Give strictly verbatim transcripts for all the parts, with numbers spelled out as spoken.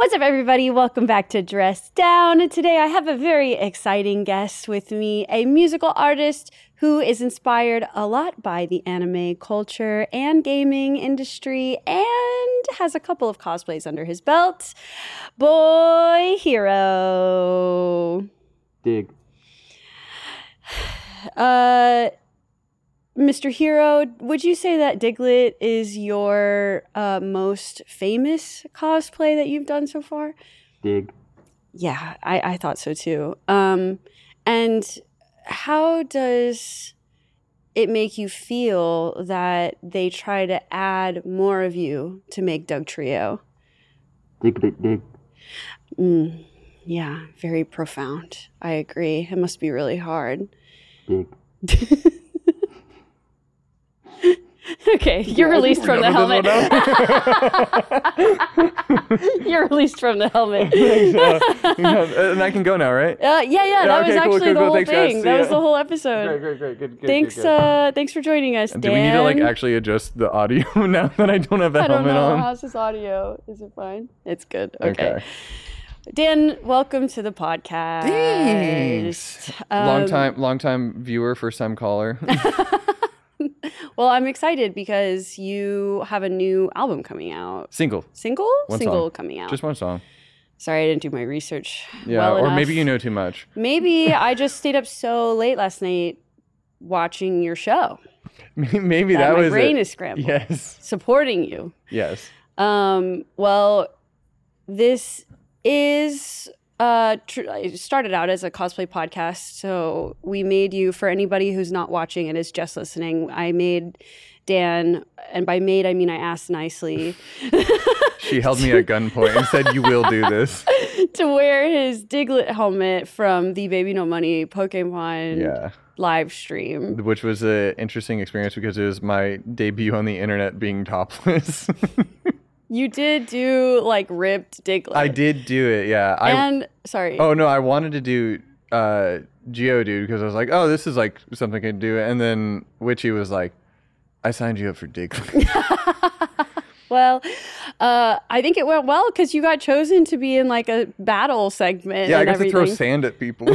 What's up, everybody? Welcome back to Dress Down. Today I have a very exciting guest with me, a musical artist who is inspired a lot by the anime culture and gaming industry and has a couple of cosplays under his belt. Boy Hero. Dig. Uh... Mister Hero, would you say that Diglett is your uh, most famous cosplay that you've done so far? Dig. Yeah, I, I thought so too. Um, and how does it make you feel that they try to add more of you to make Dugtrio? Diglett dig. Mm, yeah, very profound. I agree. It must be really hard. Dig. Okay, you're released from the helmet. You're released from the helmet. And I can go now, right? Uh, yeah, yeah, that okay, was cool, actually cool, the cool. whole Thanks, guys. thing. See That ya. was the whole episode. Great, great, great. Good, good, Thanks, good, good. uh, thanks for joining us, Dan. Do we need to like actually adjust the audio now that I don't have the I don't helmet know. on? How's this audio? Is it fine? It's good. Okay. Okay. Dan, welcome to the podcast. Thanks. Um, long time, long time viewer, first time caller. Well, I'm excited because you have a new album coming out. Single. Single? One Single song. coming out. Just one song. Sorry, I didn't do my research. Yeah, well or enough. maybe you know too much. Maybe I just stayed up so late last night watching your show. Maybe that that my was brain it. is scrambled. Yes. Supporting you. Yes. Um, well, this is uh tr- it started out as a cosplay podcast, so we made you, for anybody who's not watching and is just listening, I made Dan, and by made I mean I asked nicely. She held me at gunpoint and said, "You will do this." To wear his Diglett helmet from the Baby No Money Pokemon Yeah. live stream. Which was an interesting experience because it was my debut on the internet being topless. You did do like ripped Diglett. I did do it, yeah. I, and sorry. Oh no, I wanted to do uh, Geodude because I was like, oh, this is like something I can do. And then Witchy was like, I signed you up for Diglett. Well, uh, I think it went well because you got chosen to be in like a battle segment. Yeah, I and got everything. to throw sand at people.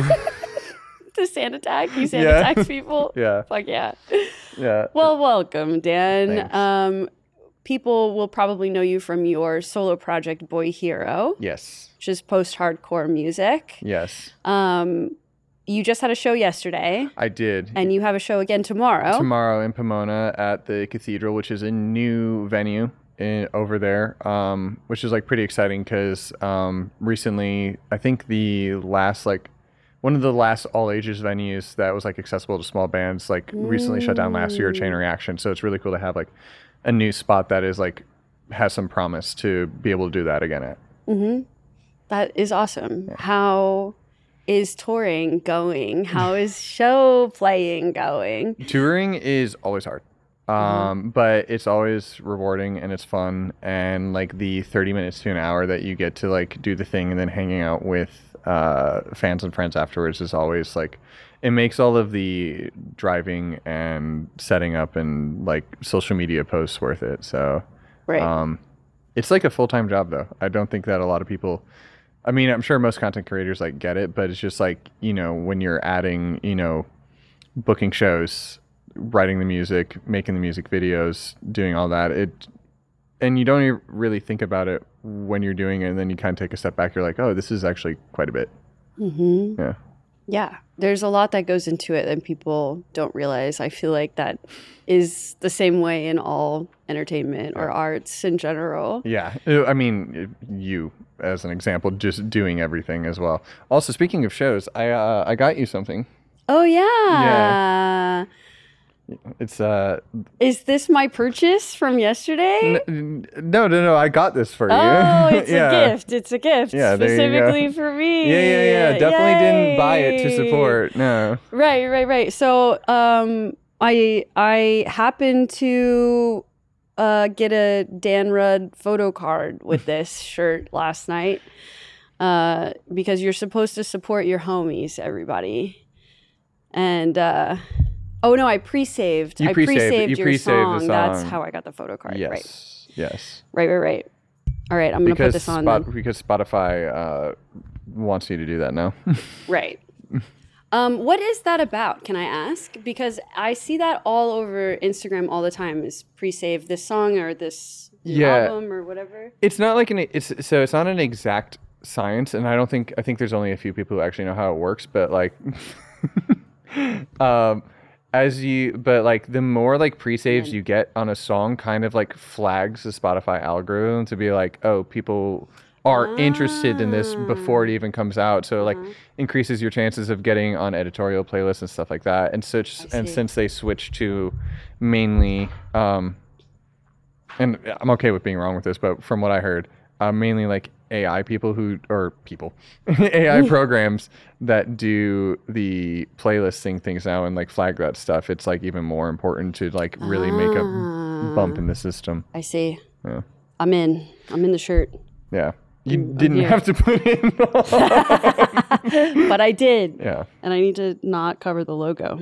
The sand attack. You sand Yeah. attacks people. Yeah. Fuck yeah. Yeah. Well, welcome, Dan. Thanks. Um, people will probably know you from your solo project, Boy Hero, Yes. which is post-hardcore music. Yes. Um, you just had a show yesterday, I did. and you have a show again tomorrow. Tomorrow in Pomona at the Cathedral, which is a new venue in, over there, um, which is like pretty exciting because um, recently, I think the last like one of the last all ages venues that was like accessible to small bands like recently shut down last year, Chain Reaction. So it's really cool to have like a new spot that is like has some promise to be able to do that again at. Mm-hmm. That is awesome. Yeah. How is touring going? How is show playing going? Touring is always hard. Um, mm-hmm. But it's always rewarding and it's fun. And like the thirty minutes to an hour that you get to like do the thing and then hanging out with uh, fans and friends afterwards is always like, it makes all of the driving and setting up and like social media posts worth it. So right. um, it's like a full-time job though. I don't think that a lot of people, I mean, I'm sure most content creators like get it, but it's just like, you know, when you're adding, you know, booking shows, writing the music, making the music videos, doing all that, it, and you don't even really think about it when you're doing it. And then you kind of take a step back. You're like, oh, this is actually quite a bit. Mm-hmm. Yeah. Yeah. There's a lot that goes into it that people don't realize. I feel like that is the same way in all entertainment or arts in general. Yeah. I mean, you as an example, just doing everything as well. Also, speaking of shows, I uh, I got you something. Oh, yeah. Yeah. It's uh. Is this my purchase from yesterday? N- no, no, no. I got this for you. Oh, it's yeah. a gift. It's a gift Yeah, there you specifically go. for me. Yeah, yeah, yeah. Definitely Yay. didn't buy it to support. No. Right, right, right. So, um, I I happened to uh get a Dan Rudd photo card with this shirt last night. Uh, because you're supposed to support your homies, everybody. And uh oh no, I pre-saved. You I pre-saved, pre-saved you your pre-saved song. the That's song. how I got the photo card. Yes. Right. Yes. Right, right, right. All right, I'm gonna put because this on. Spot, Then. because Spotify uh, wants you to do that now. Right. Um, what is that about? Can I ask? Because I see that all over Instagram all the time. Is pre-save this song or this Yeah. album or whatever? It's not like an it's so it's not an exact science, and I don't think I think there's only a few people who actually know how it works. But like, um, as you but like the more like pre-saves you get on a song, kind of like flags the Spotify algorithm to be like, oh, people are interested in this before it even comes out, so like Uh-huh. increases your chances of getting on editorial playlists and stuff like that. And such I and see. since they switched to mainly um and I'm okay with being wrong with this, but from what I heard, uh, mainly like A I people who or people A I programs that do the playlisting things now and like flag that stuff. It's like even more important to like really make a bump in the system. I see. Yeah. I'm in. I'm in the shirt. Yeah. You I'm didn't here. have to put in. But I did. Yeah. And I need to not cover the logo.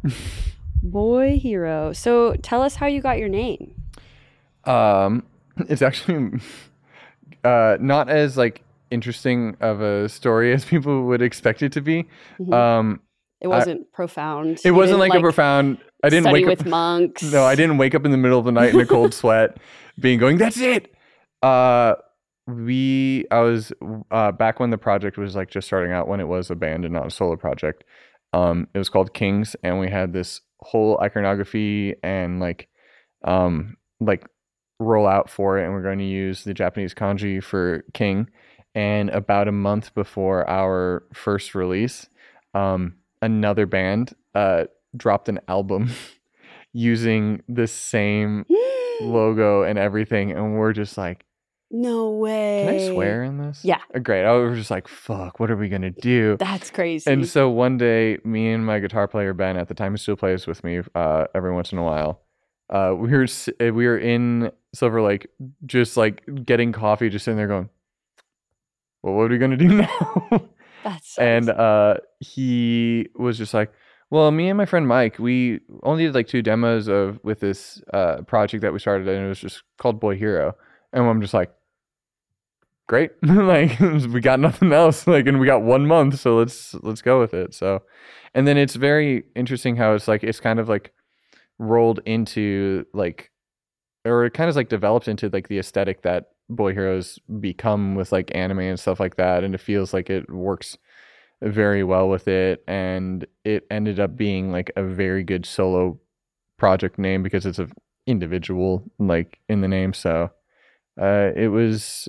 Boy Hero. So tell us how you got your name. Um, it's actually uh, not as like interesting of a story as people would expect it to be. Mhm. Um, It wasn't profound. it You wasn't didn't, like, a profound. I didn't study wake with up. monks. No, I didn't wake up in the middle of the night in a cold sweat, being going, "That's it." Uh, we, I was uh, back when the project was like just starting out, when it was a band and not a solo project. Um, it was called Kings, and we had this whole iconography and like, um, like rollout for it, and we're going to use the Japanese kanji for king. And about a month before our first release, um, another band uh, dropped an album using the same logo and everything, and we're just like, No way. can I swear in this? Yeah. Uh, Great. I was just like, fuck, what are we gonna do? That's crazy. And so one day, me and my guitar player Ben, at the time he still plays with me uh, every once in a while, uh, we were s- uh, we were in Silver Lake, just like getting coffee, just sitting there going, well, what are we gonna do now? That's And uh, he was just like, well, me and my friend Mike, we only did like two demos of with this uh, project that we started, and it was just called Boy Hero. And I'm just like, great, like we got nothing else, like, and we got one month, so let's let's go with it. So, and then it's very interesting how it's like it's kind of like rolled into like, or it kind of like developed into like the aesthetic that Boy Heroes become with like anime and stuff like that, and it feels like it works very well with it, and it ended up being like a very good solo project name because it's a individual like in the name. So uh it was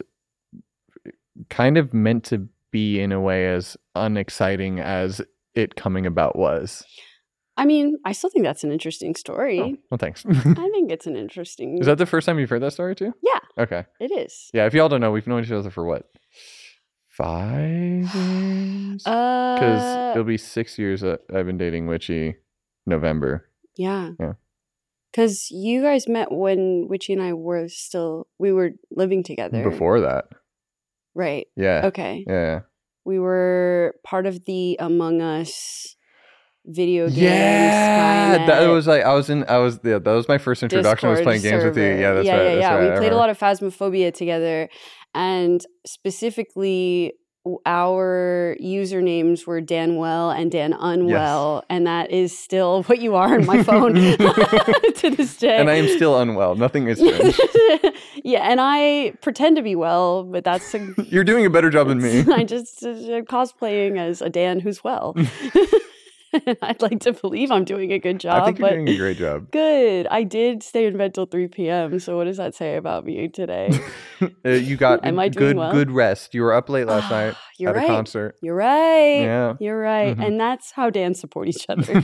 kind of meant to be in a way as unexciting as it coming about was. I mean, I still think that's an interesting story. Oh, well, thanks. I think it's an interesting. Is that the first time you've heard that story too? Yeah. Okay. It is. Yeah, if y'all don't know, we've known each other for what, five years? Because Uh, it'll be six years that I've been dating Witchy November. yeah. Yeah. Because you guys met when Witchy and I were still, we were living together. Before that. Right. Yeah. Okay. Yeah. We were part of the Among Us video games. Yeah, Skynet that was like I was in. I was yeah, that was my first introduction. I was Discord playing games with you. server. Yeah, that's yeah, right. Yeah, that's yeah. right. We I played a remember. lot of Phasmophobia together, and specifically, w- our usernames were Danwell and Dan Unwell, and that is still what you are on my phone to this day. And I am still unwell. Nothing has changed. Yeah, and I pretend to be well, but that's a, You're doing a better job than me. I just uh, cosplaying as a Dan who's well. I'd like to believe I'm doing a good job. I think you're but doing a great job. good. I did stay in bed till three p.m. So what does that say about me today? Uh, you got Am I doing good well? good rest. You were up late last Ah, night You're at right. a concert. You're right. Yeah. You're right. Mhm. And that's how Dans support each other.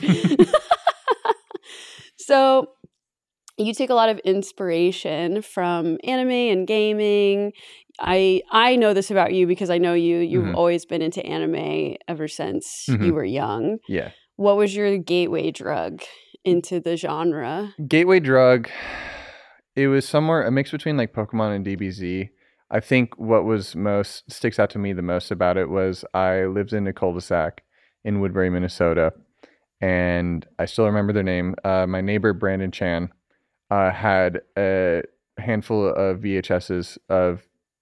So you take a lot of inspiration from anime and gaming. I I know this about you because I know you. You've Mhm. always been into anime ever since Mhm. you were young. Yeah. What was your gateway drug into the genre? Gateway drug. It was somewhere a mix between like Pokemon and D B Z. I think what was most sticks out to me the most about it was I lived in a cul-de-sac in Woodbury, Minnesota, and I still remember their name. Uh, my neighbor Brandon Chan uh, had a handful of V H S's of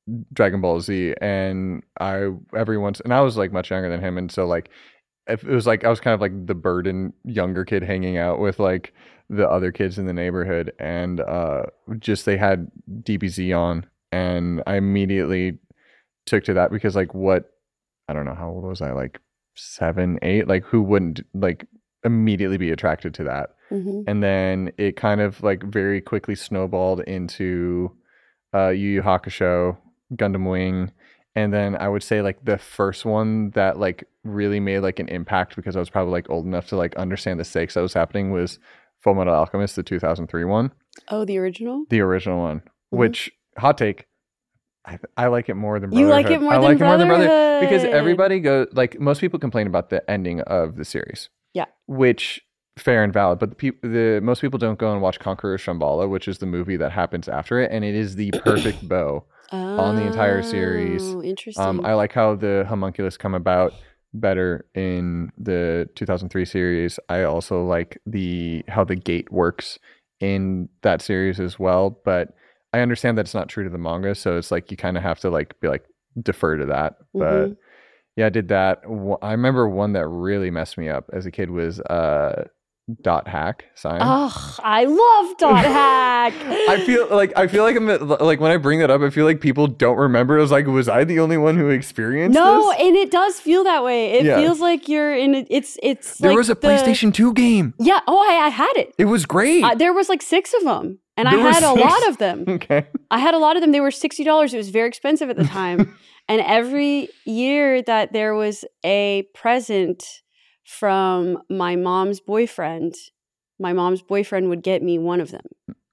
Dragon Ball Z, and I every once and I was like much younger than him, and so like if it was like I was kind of like the burden younger kid hanging out with like the other kids in the neighborhood, and uh, just they had D B Z on, and I immediately took to that because like what I don't know how old was I, like seven, eight, like who wouldn't like immediately be attracted to that? Mm-hmm. And then it kind of like very quickly snowballed into uh, Yu Yu Hakusho, Gundam Wing, and then I would say like the first one that like really made like an impact because I was probably like old enough to like understand the stakes that was happening was Full Metal Alchemist, the two thousand three one. Oh, the original? The original one, Mm-hmm. which hot take. I, I like it more than You Brotherhood. like it more I than like it more than Brotherhood Brotherhood. because everybody goes like most people complain about the ending of the series. Yeah. Which fair and valid, but the people the most people don't go and watch Conqueror Shambhala, which is the movie that happens after it, and it is the perfect bow on the entire series. Oh, interesting. Um, I like how the homunculus come about better in the two thousand three series. I also like the how the gate works in that series as well, but I understand that it's not true to the manga, so it's like you kind of have to like be like defer to that. But Mhm. yeah, I did that. Wh- I remember one that really messed me up as a kid was uh, Dot Hack Sign. Oh, I love Dot Hack. I feel like I feel like I'm like when I bring that up, I feel like people don't remember. I was like, was I the only one who experienced No, this? and it does feel that way. It Yeah. feels like you're in. A, it's it's. There like was a the- PlayStation two game. Yeah. Oh, I, I had it. It was great. Uh, there was like six of them, and There I were had a six? lot of them. Okay. I had a lot of them. They were sixty dollars. It was very expensive at the time. And every year that there was a present from my mom's boyfriend, my mom's boyfriend would get me one of them.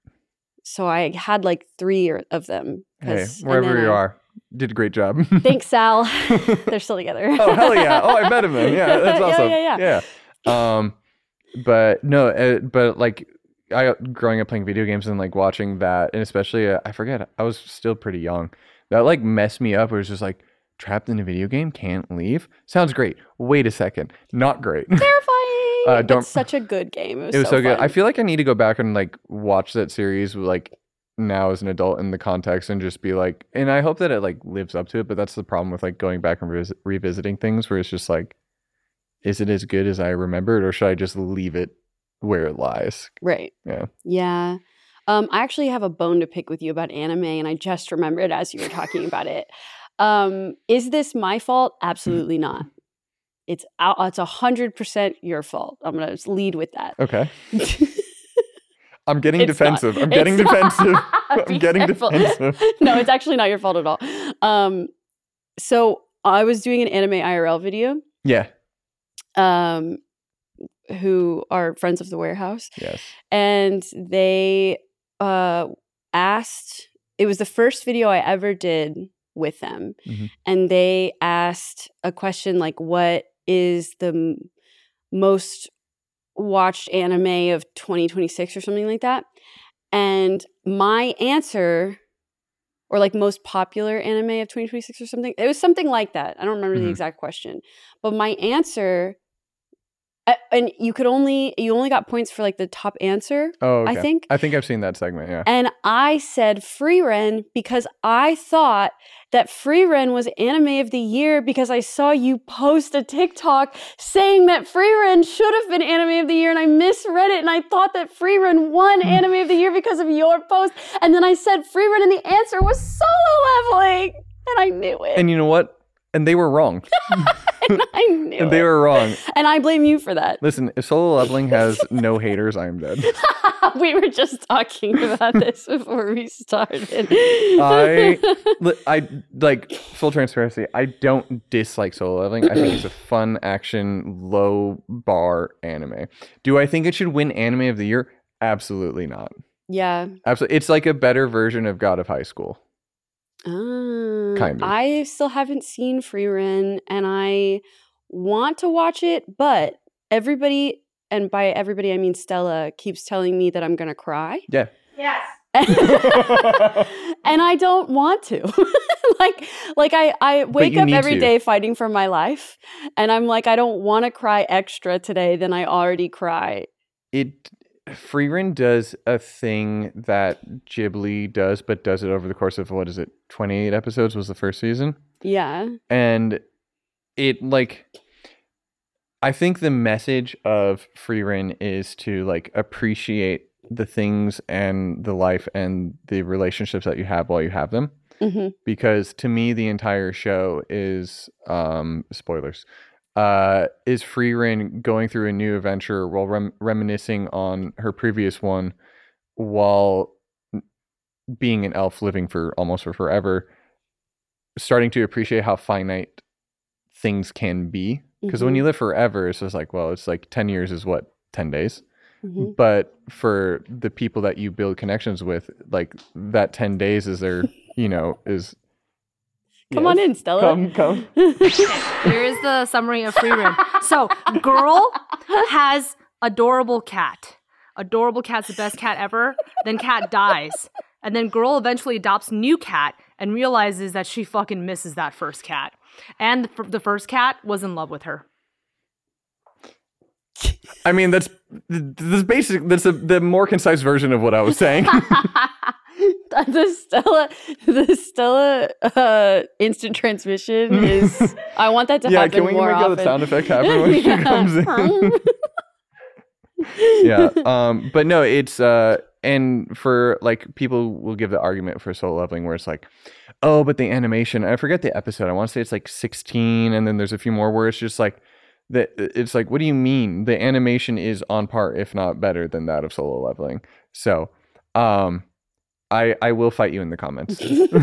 So I had like three or- of them. Hey, 'cause- and wherever then you I- are, did a great job. Thanks, Sal. They're still together. Oh hell yeah! Oh, I met him then. Yeah, that's Yeah, awesome. yeah, yeah. Yeah. Um, but no, uh, but like I growing up playing video games and like watching that, and especially uh, I forget I was still pretty young. That like messed me up. It was just like trapped in a video game, can't leave. Sounds great. Wait a second, not great. Terrifying. Uh, don't- It's such a good game. It was, It was so, good. fun. I feel like I need to go back and like watch that series like now as an adult in the context and just be like, and I hope that it like lives up to it. But that's the problem with like going back and revis- revisiting things where it's just like, is it as good as I remembered, or should I just leave it where it lies? Right. Yeah. Yeah. Um, I actually have a bone to pick with you about anime, and I just remembered as you were talking about it. Um, is this my fault? Absolutely not. It's out, it's a hundred percent your fault. I'm gonna just lead with that. Okay. I'm getting It's not. defensive. I'm It's getting not. defensive. Be I'm getting careful. defensive. No, it's actually not your fault at all. Um, so I was doing an anime I R L video. Yeah. Um, who are friends of the warehouse, Yes. and they uh asked. It was the first video I ever did with them, Mhm. and they asked a question like, "What is the m- most watched anime of twenty twenty-six or something like that?" And my answer, or like most popular anime of twenty twenty-six or something, it was something like that. I don't remember the Mhm. exact question, but my answer, a- and you could only you only got points for like the top answer. Oh, okay. I think. I think I've seen that segment. Yeah. And I said Freeren because I thought that Freeren was anime of the year because I saw you post a TikTok saying that Freeren should have been anime of the year, and I misread it and I thought that Freeren won anime of the year because of your post. And then I said Freeren and the answer was Solo Leveling, and I knew it. And you know what? And they were wrong. And I knew And they it. were wrong. And I blame you for that. Listen, if Solo Leveling has no haters, I am dead. We were just talking about this before we started. I, li- I like full transparency. I don't dislike Solo Leveling. I think it's a fun action, low bar anime. Do I think it should win Anime of the Year? Absolutely not. Yeah. Absolutely, it's like a better version of God of High School. Ah, Kind of. I still haven't seen Freeren, and I want to watch it, but everybody, and by everybody I mean Stella, keeps telling me that I'm gonna cry. Yeah. Yes. And I don't want to. like like I, I wake you up need every to. day fighting for my life, and I'm like, I don't want to cry extra today than I already cry. It Frieren does a thing that Ghibli does, but does it over the course of, what is it, twenty-eight episodes was the first season? Yeah. And it, like, I think the message of Frieren is to, like, appreciate the things and the life and the relationships that you have while you have them. Mm-hmm. Because to me, the entire show is, um, spoilers, uh, is Frieren going through a new adventure while rem- reminiscing on her previous one while being an elf living for almost for forever, starting to appreciate how finite things can be. Because mm-hmm. when you live forever, it's just like, well, it's like ten years is what, ten days? Mm-hmm. But for the people that you build connections with, like that ten days is their, you know, is... Come yes. on in, Stella. Come, come. Here is the summary of Frieren. So, girl has adorable cat. Adorable cat's the best cat ever. Then cat dies. And then girl eventually adopts new cat and realizes that she fucking misses that first cat. And the, the first cat was in love with her. I mean, that's this basic. That's a, the more concise version of what I was saying. the Stella, the Stella uh, instant transmission is. I want that to yeah, happen can we more make often. the sound effect happen when yeah. she comes in? yeah, um, but no, it's uh, and for like people will give the argument for Solo Leveling where it's like, oh, but the animation. I forget the episode. I want to say it's like sixteen, and then there's a few more where it's just like. That it's like, what do you mean? The animation is on par, if not better, than that of Solo Leveling. So, um, I I will fight you in the comments.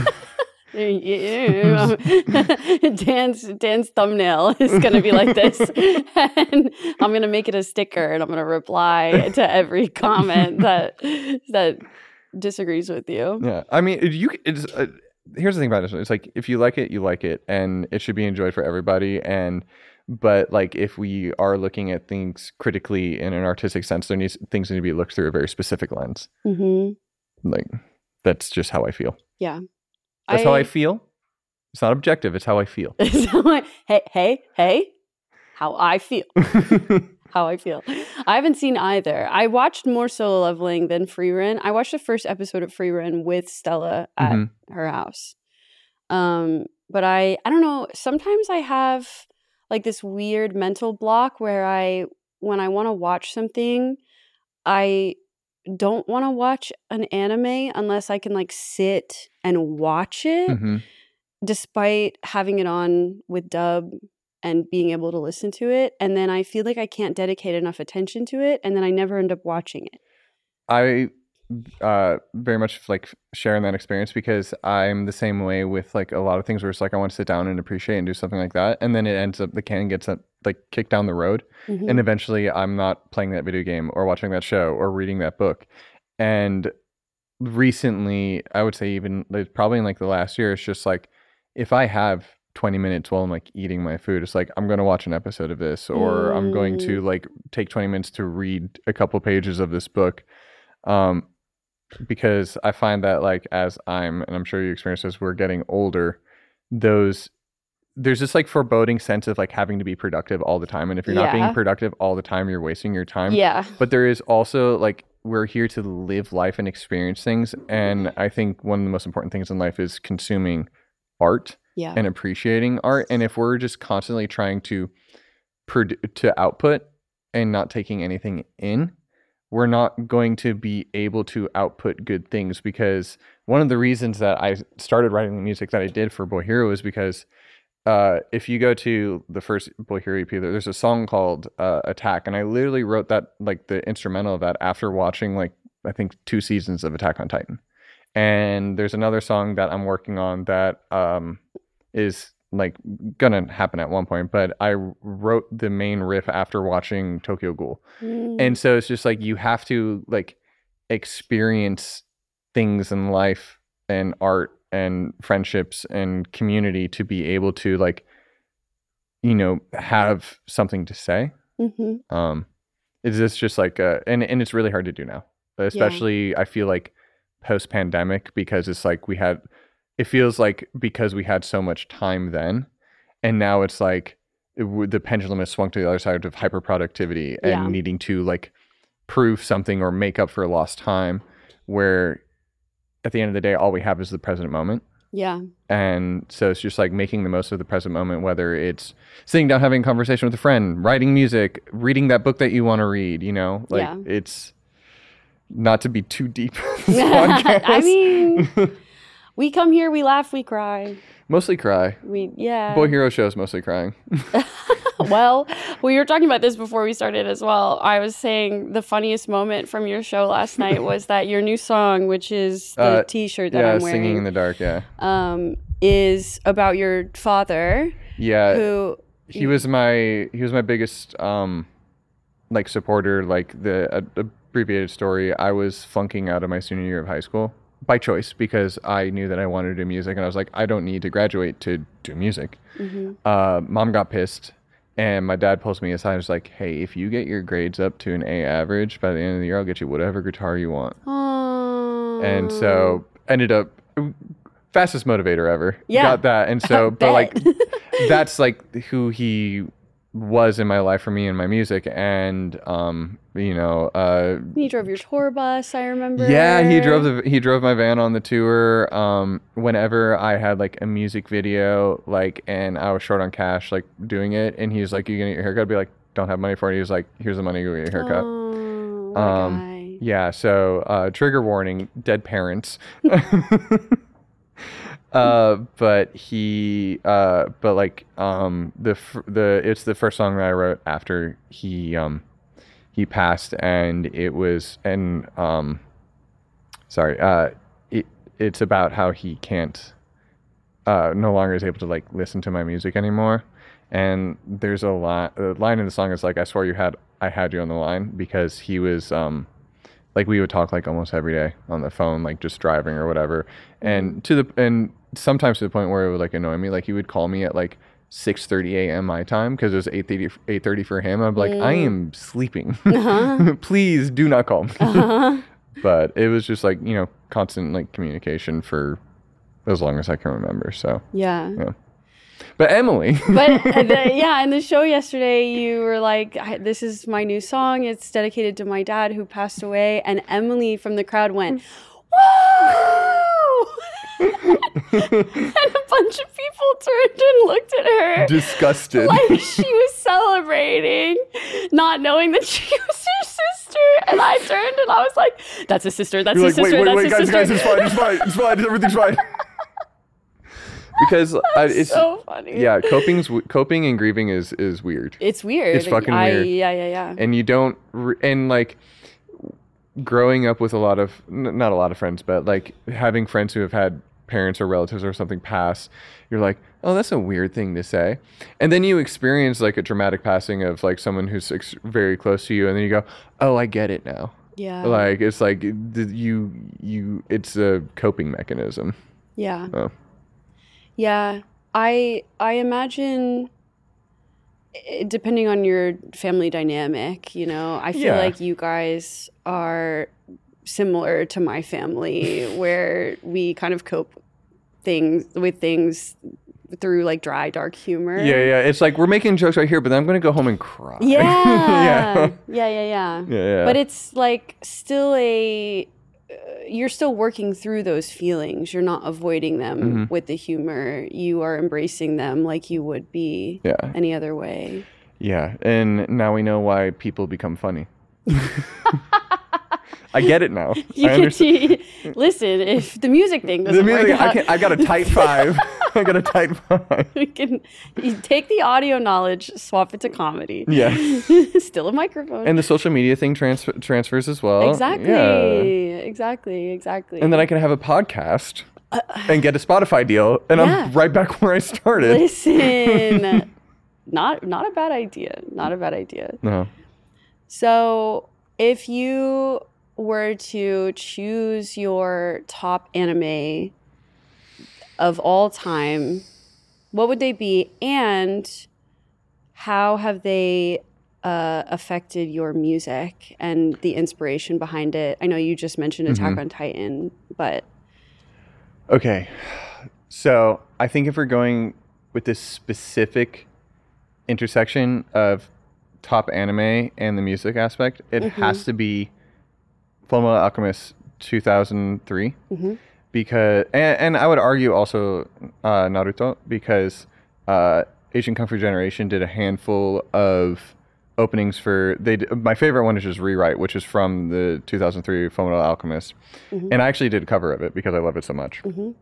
Dan's Dan's thumbnail is gonna be like this, and I'm gonna make it a sticker, and I'm gonna reply to every comment that that disagrees with you. Yeah, I mean, you. It's uh, here's the thing about this one. It's like if you like it, you like it, and it should be enjoyed for everybody, and. But like if we are looking at things critically in an artistic sense, there needs things need to be looked through a very specific lens. Mm-hmm. Like that's just how I feel. Yeah, that's I, how I feel. It's not objective. It's how I feel. hey, hey, hey, how I feel. how I feel. I haven't seen either. I watched more Solo Leveling than Frieren. I watched the first episode of Frieren with Stella at mm-hmm. her house. Um, but I, I don't know. Sometimes I have. Like this weird mental block where I, when I want to watch something, I don't want to watch an anime unless I can like sit and watch it, mm-hmm. despite having it on with dub and being able to listen to it. And then I feel like I can't dedicate enough attention to it. And then I never end up watching it. I uh, very much like sharing that experience because I'm the same way with like a lot of things where it's like I want to sit down and appreciate and do something like that, and then it ends up the can gets up, like kicked down the road, mm-hmm. and eventually I'm not playing that video game or watching that show or reading that book. And recently, I would say even like, probably in like the last year, it's just like if I have twenty minutes while I'm like eating my food, it's like I'm going to watch an episode of this, or mm. I'm going to like take twenty minutes to read a couple pages of this book. Um, because I find that like as I'm, and I'm sure you experience this, we're getting older, those there's this like foreboding sense of like having to be productive all the time, and if you're yeah. not being productive all the time, you're wasting your time. Yeah. But there is also like we're here to live life and experience things, and I think one of the most important things in life is consuming art yeah. and appreciating art. And if we're just constantly trying to produ- to output and not taking anything in, we're not going to be able to output good things. Because one of the reasons that I started writing the music that I did for Boy Hero is because uh, if you go to the first Boy Hero E P, there's a song called uh, Attack. And I literally wrote that, like the instrumental of that after watching like, I think two seasons of Attack on Titan. And there's another song that I'm working on that um, is like gonna happen at one point, but I wrote the main riff after watching Tokyo Ghoul. Mm. And so it's just like you have to like experience things in life and art and friendships and community to be able to like, you know, have something to say. Mm-hmm. Um, is this just like uh and, and it's really hard to do now, especially yeah. I feel like post-pandemic, because it's like we had it feels like because we had so much time then, and now it's like it w- the pendulum has swung to the other side of hyper productivity and yeah. needing to like prove something or make up for lost time, where at the end of the day, all we have is the present moment. Yeah. And so it's just like making the most of the present moment, whether it's sitting down, having a conversation with a friend, writing music, reading that book that you want to read, you know, like Yeah. it's not to be too deep. This podcast. I mean, we come here, we laugh, we cry. Mostly cry. We, yeah. Boy Hero shows mostly crying. Well, we were talking about this before we started as well. I was saying the funniest moment from your show last night was that your new song, which is the Uh, T-shirt that yeah, I'm wearing, Singing in the Dark, yeah. um, is about your father, Yeah. who he was my he was my biggest um like supporter. Like the uh, abbreviated story, I was flunking out of my senior year of high school by choice because I knew that I wanted to do music, and I was like, I don't need to graduate to do music. Mm-hmm. Uh, mom got pissed, and my dad pulls me aside and was like, hey, if you get your grades up to an A average by the end of the year, I'll get you whatever guitar you want. Oh. And so ended up fastest motivator ever. Yeah. Got that. And so, I but like, bet. that's like who he was in my life for me and my music. And, um, you know, uh, He drove your tour bus, I remember. yeah, he drove the, he drove my van on the tour. Um, whenever I had like a music video, like, and I was short on cash, like doing it. And he was like, you gonna get your haircut? I'd be like, don't have money for it. He was like, here's the money, go get your haircut. Oh, what a Um, guy. Yeah, so uh, trigger warning, dead parents. uh, but he, uh, but like um, the f- the it's the first song that I wrote after he um, he passed, and it was and um, sorry, uh, it it's about how he can't uh, no longer is able to like listen to my music anymore. And there's a line, a line in the song is like, I swear you had, I had you on the line, because he was, um, like we would talk like almost every day on the phone, like just driving or whatever. And to the, and sometimes to the point where it would like annoy me, like he would call me at like six thirty a.m. my time, because it was eight thirty, eight thirty for him. I'm like, I am sleeping. Uh-huh. Please do not call me. Uh-huh. But it was just like, you know, constant like communication for as long as I can remember. So, Yeah. yeah. But Emily. But uh, the, yeah, in the show yesterday, you were like, I- this is my new song. It's dedicated to my dad who passed away. And Emily from the crowd went, whoa! And a bunch of people turned and looked at her. Disgusted. Like she was celebrating, not knowing that she was her sister. And I turned and I was like, that's his sister, that's You're his like, sister, wait, wait, that's wait, his guys, sister. guys, it's fine, it's fine, it's fine, everything's fine. Because I, it's so funny. yeah, coping's w- coping and grieving is is weird, It's weird. It's fucking I, weird. Yeah, yeah, yeah. and you don't re- and like growing up with a lot of n- not a lot of friends, but like having friends who have had parents or relatives or something pass, you're like, oh, that's a weird thing to say, and then you experience like a dramatic passing of like someone who's ex- very close to you, and then you go, oh, I get it now. Yeah. Like it's like th- you you it's a coping mechanism. Yeah. Oh. Yeah. I I imagine eh, depending on your family dynamic, you know, I feel Yeah. like you guys are similar to my family where we kind of cope things with things through like dry dark humor. Yeah, yeah. It's like we're making jokes right here, but then I'm gonna go home and cry. Yeah. yeah. Yeah, yeah, yeah. Yeah, yeah. But it's like still a uh, you're still working through those feelings. You're not avoiding them Mhm. with the humor. You are embracing them like you would be Yeah. any other way. Yeah. And now we know why people become funny. I get it now. You I can understand. see, listen, if the music thing The doesn't music, work I, out, can, I got a tight five. I got a tight five. we can you take the audio knowledge, swap it to comedy. Yeah. Still a microphone. And the social media thing transfer, transfers as well. exactly. Yeah. Exactly. Exactly. And then I can have a podcast and get a Spotify deal, and Yeah. I'm right back where I started. Listen, not not a bad idea. Not a bad idea. No. So, if you were to choose your top anime of all time, what would they be, and how have they uh, affected your music and the inspiration behind it? I know you just mentioned Attack Mhm. on Titan, but Okay. So I think if we're going with this specific intersection of top anime and the music aspect, it Mm-hmm. has to be Fullmetal Alchemist two thousand three. Mm-hmm. Because and, and I would argue also uh, Naruto, because uh, Asian Kung Fu Generation did a handful of openings for they. d- My favorite one is just Rewrite, which is from the two thousand three Fullmetal Alchemist, Mm-hmm. and I actually did a cover of it because I love it so much.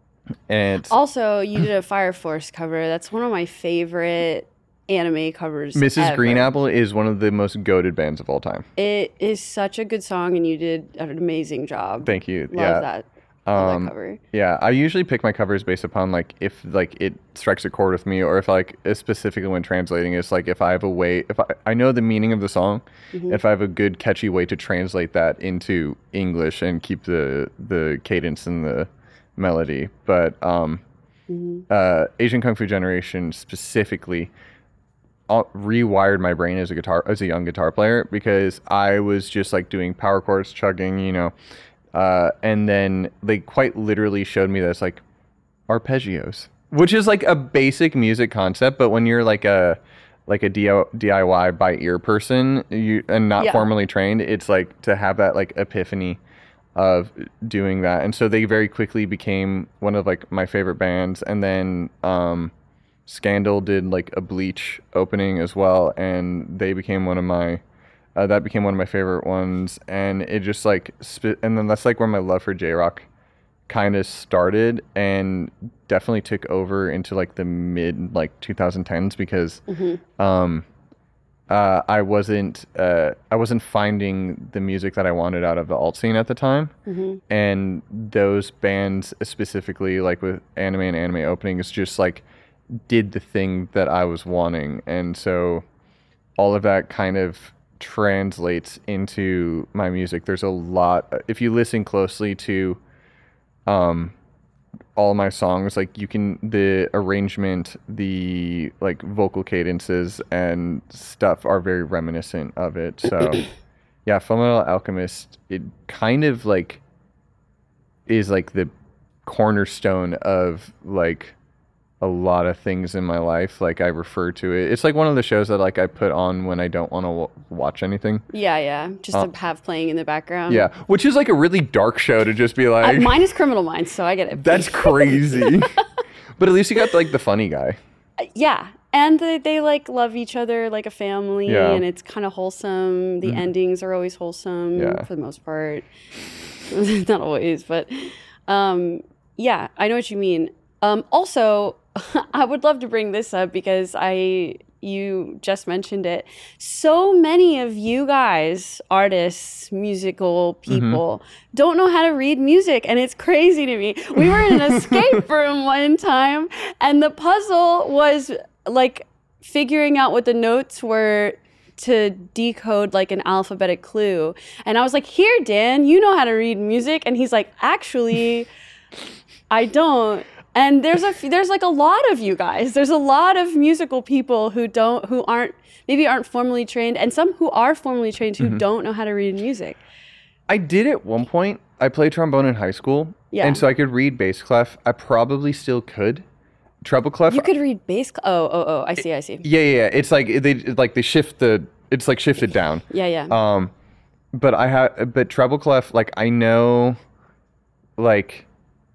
And Also, you did a Fire Force cover. That's one of my favorite anime covers. Missus ever. Green Apple is one of the most goated bands of all time. It is such a good song, and you did an amazing job. Thank you. Love yeah. that. Love Um, that cover. Yeah, I usually pick my covers based upon like if like it strikes a chord with me, or if like specifically when translating, it's like if I have a way, if I, I know the meaning of the song, Mm-hmm. if I have a good catchy way to translate that into English and keep the the cadence and the melody. But um, Mm-hmm. uh, Asian Kung Fu Generation specifically uh, rewired my brain as a guitar as a young guitar player, because I was just like doing power chords, chugging, you know. Uh, and then they quite literally showed me this like arpeggios, which is like a basic music concept, but when you're like a like a D I Y by ear person, you and not Yeah. formally trained, it's like to have that like epiphany of doing that. And so they very quickly became one of like my favorite bands. And then um, Scandal did like a Bleach opening as well, and they became one of my Uh, that became one of my favorite ones, and it just like, sp- and then that's like where my love for J-Rock kind of started, and definitely took over into like the mid like twenty tens, because um, uh, I wasn't uh, I wasn't finding the music that I wanted out of the alt scene at the time, and those bands specifically, like with anime and anime openings, just like did the thing that I was wanting, and so all of that kind of translates into my music. There's a lot, if you listen closely to um all my songs, like you can, the arrangement, the like vocal cadences and stuff are very reminiscent of it. So yeah, Fullmetal Alchemist, it kind of like is like the cornerstone of like a lot of things in my life. Like I refer to it. It's like one of the shows that like I put on when I don't want to w- watch anything. Yeah, yeah. Just Uh, to have playing in the background. Yeah, which is like a really dark show to just be Uh, like, mine is Criminal Minds, so I get it. that's crazy. But at least you got like the funny guy. Yeah. And they, they like love each other like a family, Yeah. and it's kind of wholesome. The endings are always wholesome Yeah. for the most part. Not always, but um, yeah, I know what you mean. Um, also, I would love to bring this up because I you just mentioned it. So many of you guys, artists, musical people, don't know how to read music, and it's crazy to me. We were in an escape room one time, and the puzzle was like figuring out what the notes were to decode like an alphabetic clue. And I was like, "Here, Dan, you know how to read music." And he's like, "Actually, I don't." And there's a f- there's like a lot of you guys. There's a lot of musical people who don't who aren't maybe aren't formally trained, and some who are formally trained who don't know how to read music. I did at one point. I played trombone in high school, Yeah. and so I could read bass clef. I probably still could. Treble clef. You could read bass. Cl- oh, oh, oh! I see, I see. Yeah, yeah, yeah. It's like they it's like they shift the. It's like shifted down. Yeah, yeah. Um, but I have, but treble clef, like I know, like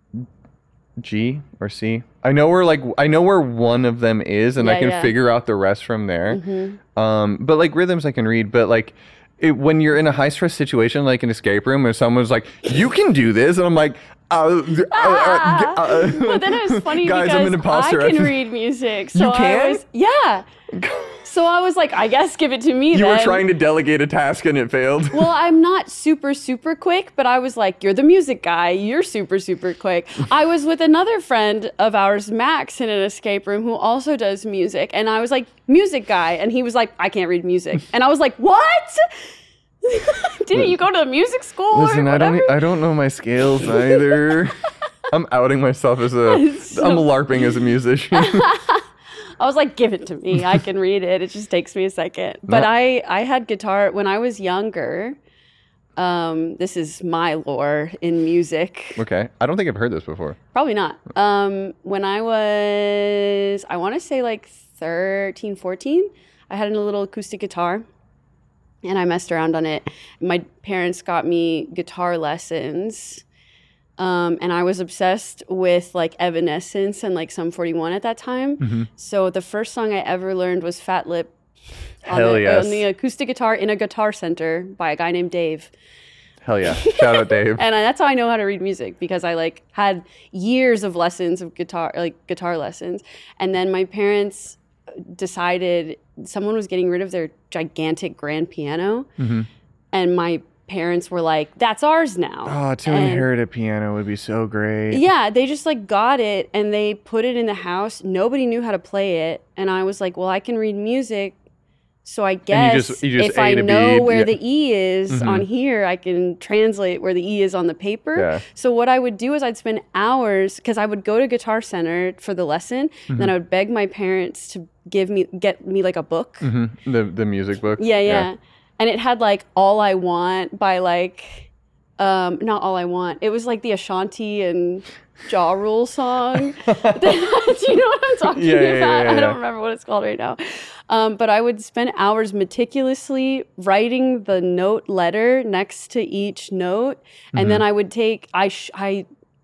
G or C. I know where like I know where one of them is, and I Yeah, can yeah. figure out the rest from there. Um, but like rhythms I can read, but like. It, when you're in a high stress situation like an escape room, and someone's like, "You can do this," and I'm like, uh, uh, uh, uh, But then it was funny guys, because I'm an imposter. I can read music. So You can? I was, yeah. So I was like, I guess give it to me You then. were trying to delegate a task and it failed. Well, I'm not super, super quick, but I was like, you're the music guy. You're super, super quick. I was with another friend of ours, Max, in an escape room who also does music. And I was like, music guy. And he was like, I can't read music. And I was like, what? Didn't you go to music school Listen, or I don't, e, whatever? I don't know my scales either. I'm outing myself as a, So- I'm LARPing as a musician. I was like, give it to me. I can read it. It just takes me a second. But No. I, I had guitar when I was younger. Um, this is my lore in music. Okay, I don't think I've heard this before. Probably not. Um, when I was, I want to say like thirteen, fourteen, I had a little acoustic guitar. and I messed around on it. My parents got me guitar lessons. Um, and I was obsessed with like Evanescence and like Sum forty-one at that time. Mm-hmm. So the first song I ever learned was Fat Lip on, Hell the, yes. on the acoustic guitar in a guitar center by a guy named Dave. Hell yeah. Shout out Dave. And I, that's how I know how to read music, because I like had years of lessons of guitar, like guitar lessons. And then my parents decided someone was getting rid of their gigantic grand piano. Mm-hmm. And my parents were like, that's ours now. Oh, to And- inherit a piano would be so great. Yeah, they just like got it and they put it in the house. Nobody knew how to play it. And I was like, well, I can read music. So I guess you just- you just if A I to B, know where yeah. the E is Mhm. on here, I can translate where the E is on the paper. Yeah. So what I would do is I'd spend hours, because I would go to Guitar Center for the lesson. And then I would beg my parents to give me, get me like a book. Mm-hmm. The the music book. Yeah, yeah. And it had like All I Want by like, um, not All I Want. It was like the Ashanti and Ja Rule song. Do you know what I'm talking Yeah, yeah, about? yeah, yeah, I yeah. don't remember what it's called right now. Um, but I would spend hours meticulously writing the note letter next to each note. And Mm-hmm. then I would take, I, sh- I,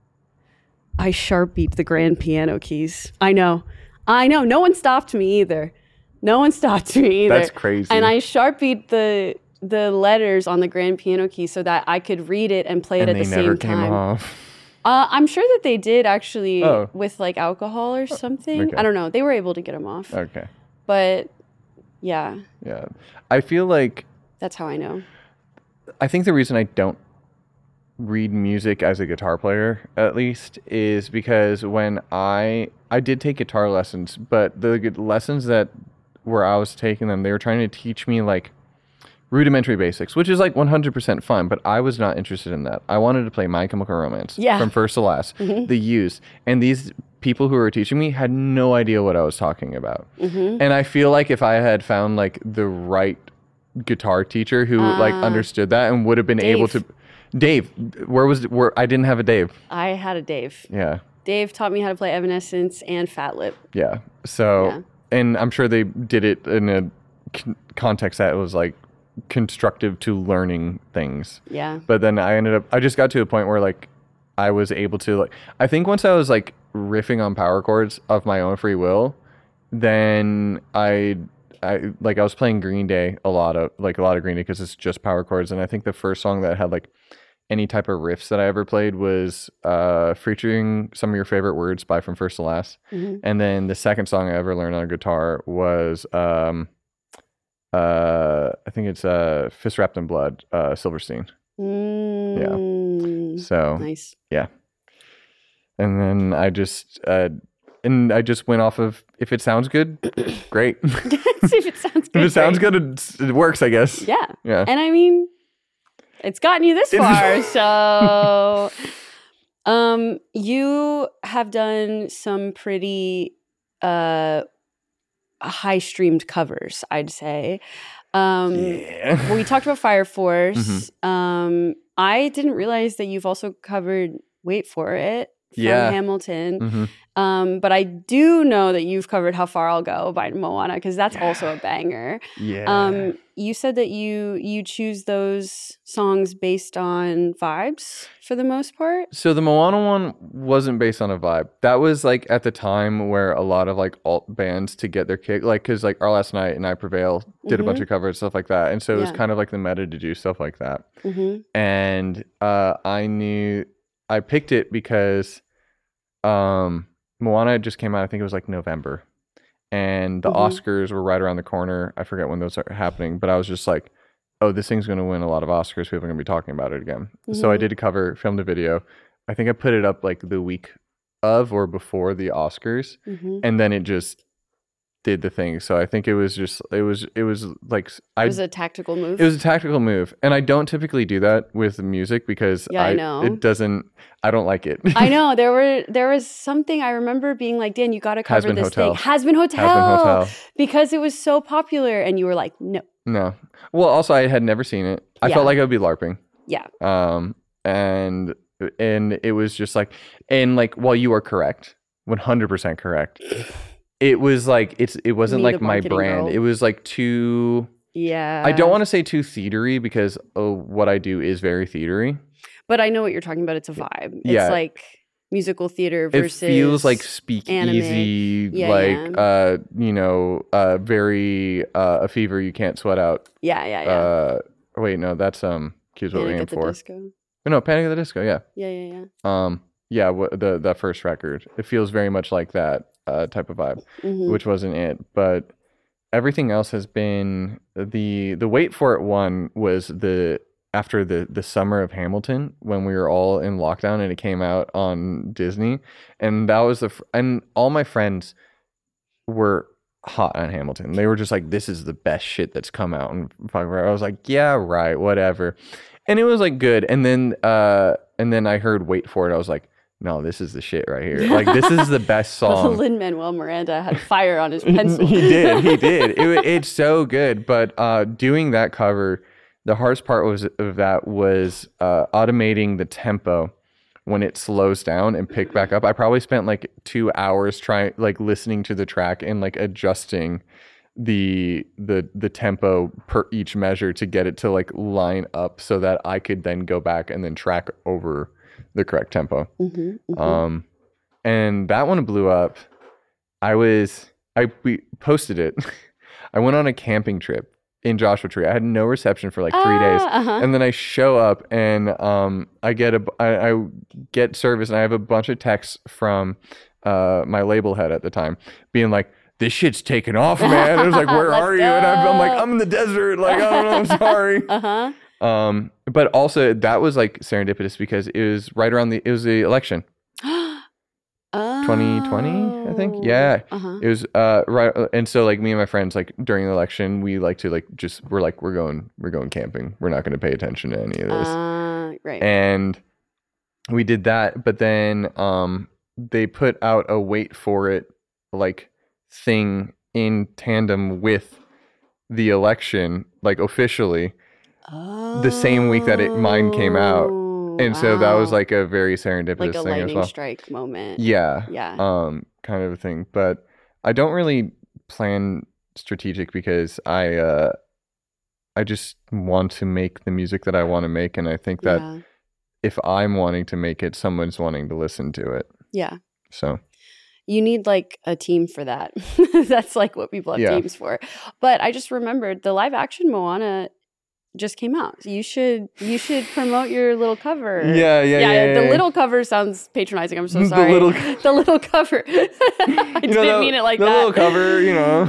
I sharpied the grand piano keys. I know. I know. No one stopped me either. No one stopped me either. That's crazy. And I sharpied the the letters on the grand piano key so that I could read it and play it and at they the never same came time. off. Uh, I'm sure that they did actually Oh. with like alcohol or something. okay. I don't know. They were able to get them off. Okay. But yeah, Yeah. I feel like that's how I know. I think the reason I don't read music as a guitar player, at least, is because when I I did take guitar lessons, but the good lessons that where I was taking them, they were trying to teach me like rudimentary basics, which is like one hundred percent fun, but I was not interested in that. I wanted to play My Chemical Romance Yeah. from first to last, the Used, and these people who were teaching me had no idea what I was talking about. Mm-hmm. And I feel like if I had found like the right guitar teacher who like Ah. understood that and would have been able to Dave. Dave, where was where I didn't have a Dave. I had a Dave. Yeah. Dave taught me how to play Evanescence and Fat Lip. Yeah. So Yeah. and I'm sure they did it in a con- context that was like constructive to learning things. Yeah. But then I ended up I just got to a point where like I was able to like I think once I was like riffing on power chords of my own free will, then I I like I was playing Green Day a lot of like a lot of Green Day because it's just power chords, and I think the first song that had like any type of riffs that I ever played was uh featuring Some of Your Favorite Words by From First to Last. Mhm. And then the second song I ever learned on guitar was um uh I think it's uh Fist Wrapped in Blood, uh Silverstein. Mm, So Nice. and then I just uh and I just went off of if it sounds good, great. if See if it sounds good. it sounds great. good, it's, it works, I guess. Yeah. Yeah. And I mean, it's gotten you this far. So, um, you have done some pretty uh, high streamed covers, I'd say. Um, Yeah. we talked about Fire Force. Mm-hmm. Um, I didn't realize that you've also covered Wait For It from Yeah. Hamilton. Mhm. Um, but I do know that you've covered How Far I'll Go by Moana, because that's also a banger. Yeah. Um, you said that you you choose those songs based on vibes for the most part. So the Moana one wasn't based on a vibe. That was like at the time where a lot of like alt bands to get their kick, like because like Our Last Night and I Prevail did a bunch Mhm. of covers, stuff like that, and so it was Yeah. kind of like the meta to do stuff like that. Mm-hmm. And uh, I knew I picked it because um, Moana just came out. I think it was like November, and the Mhm. Oscars were right around the corner. I forget when those are happening, but I was just like, "Oh, this thing's going to win a lot of Oscars. People are going to be talking about it again." So I Mhm. did a cover, filmed a video. I think I put it up like the week of or before the Oscars, Mm-hmm. and then it just did the thing. So I think it was just it was it was like I It was a tactical move. it was a tactical move, and I don't typically do that with music because Yeah, I I, know. it doesn't. I don't like it. I know there were there was something I remember being like, Dan, you got to cover Has Been this Hotel. thing. Has been Hotel. Has Been Hotel. Because it was so popular, and you were like, no, No. Well, also I had never seen it. I Yeah. felt like I would be LARPing. yeah, Um, and and it was just like, and like, while you are correct, one hundred percent correct. It was like it's it wasn't Me, like the my marketing brand. girl. It was like too Yeah. I don't want to say too theatery because uh, what I do is very theatery. But I know what you're talking about. It's a vibe. Yeah. It's like musical theater versus It feels like speakeasy, Yeah, like yeah. uh, you know, uh, very uh, a fever you can't sweat out. Yeah, yeah, yeah. Uh, wait, no, that's um, cues what we Panic aim at the for. Disco. No, Panic at the Disco. Yeah. Yeah, yeah, yeah. Um, yeah, w- the that first record, it feels very much like that uh, type of vibe, Mhm. which wasn't it. But everything else has been the the Wait for It one was the after the the summer of Hamilton when we were all in lockdown and it came out on Disney, and that was the fr- and all my friends were hot on Hamilton. They were just like, "This is the best shit that's come out." And I was like, "Yeah, right, whatever." And it was like good. And then uh and then I heard Wait for It. I was like, no, this is the shit right here. Like this is the best song. Lin-Manuel Miranda had fire on his pencil. He did. He did. It, it's so good. But uh doing that cover, the hardest part was of that was uh automating the tempo when it slows down and pick back up. I probably spent like two hours trying like listening to the track and like adjusting the the the tempo per each measure to get it to like line up so that I could then go back and then track over the correct tempo. Mhm, mhm. Um and that one blew up. I was I we posted it. I went on a camping trip in Joshua Tree. I had no reception for like three days. Ah, uh-huh. And then I show up and um I get a I, I get service and I have a bunch of texts from uh my label head at the time being like, this shit's taken off, man. It was like, where Let's are you? And I'm, I'm like, go. I'm in the desert. Like, I don't know. I'm sorry. Uh-huh. Um, but also that was like serendipitous because it was right around the, it was the election, Oh. twenty twenty, I think. Yeah. Uh-huh. It was, uh, right. And so like me and my friends, like during the election, we like to like, just, we're like, we're going, we're going camping. We're not going to pay attention to any of this. Uh, right. And we did that. But then, um, they put out a Wait for It, like, thing in tandem with the election, like officially oh. the same week that it mine came out, and so that was wow. like a very serendipitous like a thing as lightning well. strike moment. Yeah, Yeah. um, kind of a thing. But I don't really plan strategic because I, uh, I just want to make the music that I want to make, and I think that yeah. if I'm wanting to make it, someone's wanting to listen to it. Yeah. So. You need like a team for that. That's like what people have Yeah. teams for. But I just remembered the live action Moana just came out. You should you should promote your little cover. Yeah, yeah, yeah. yeah, the yeah. little cover sounds patronizing. I'm so The sorry. little- the little cover. I You didn't know, the, mean it like the that. little cover, you know.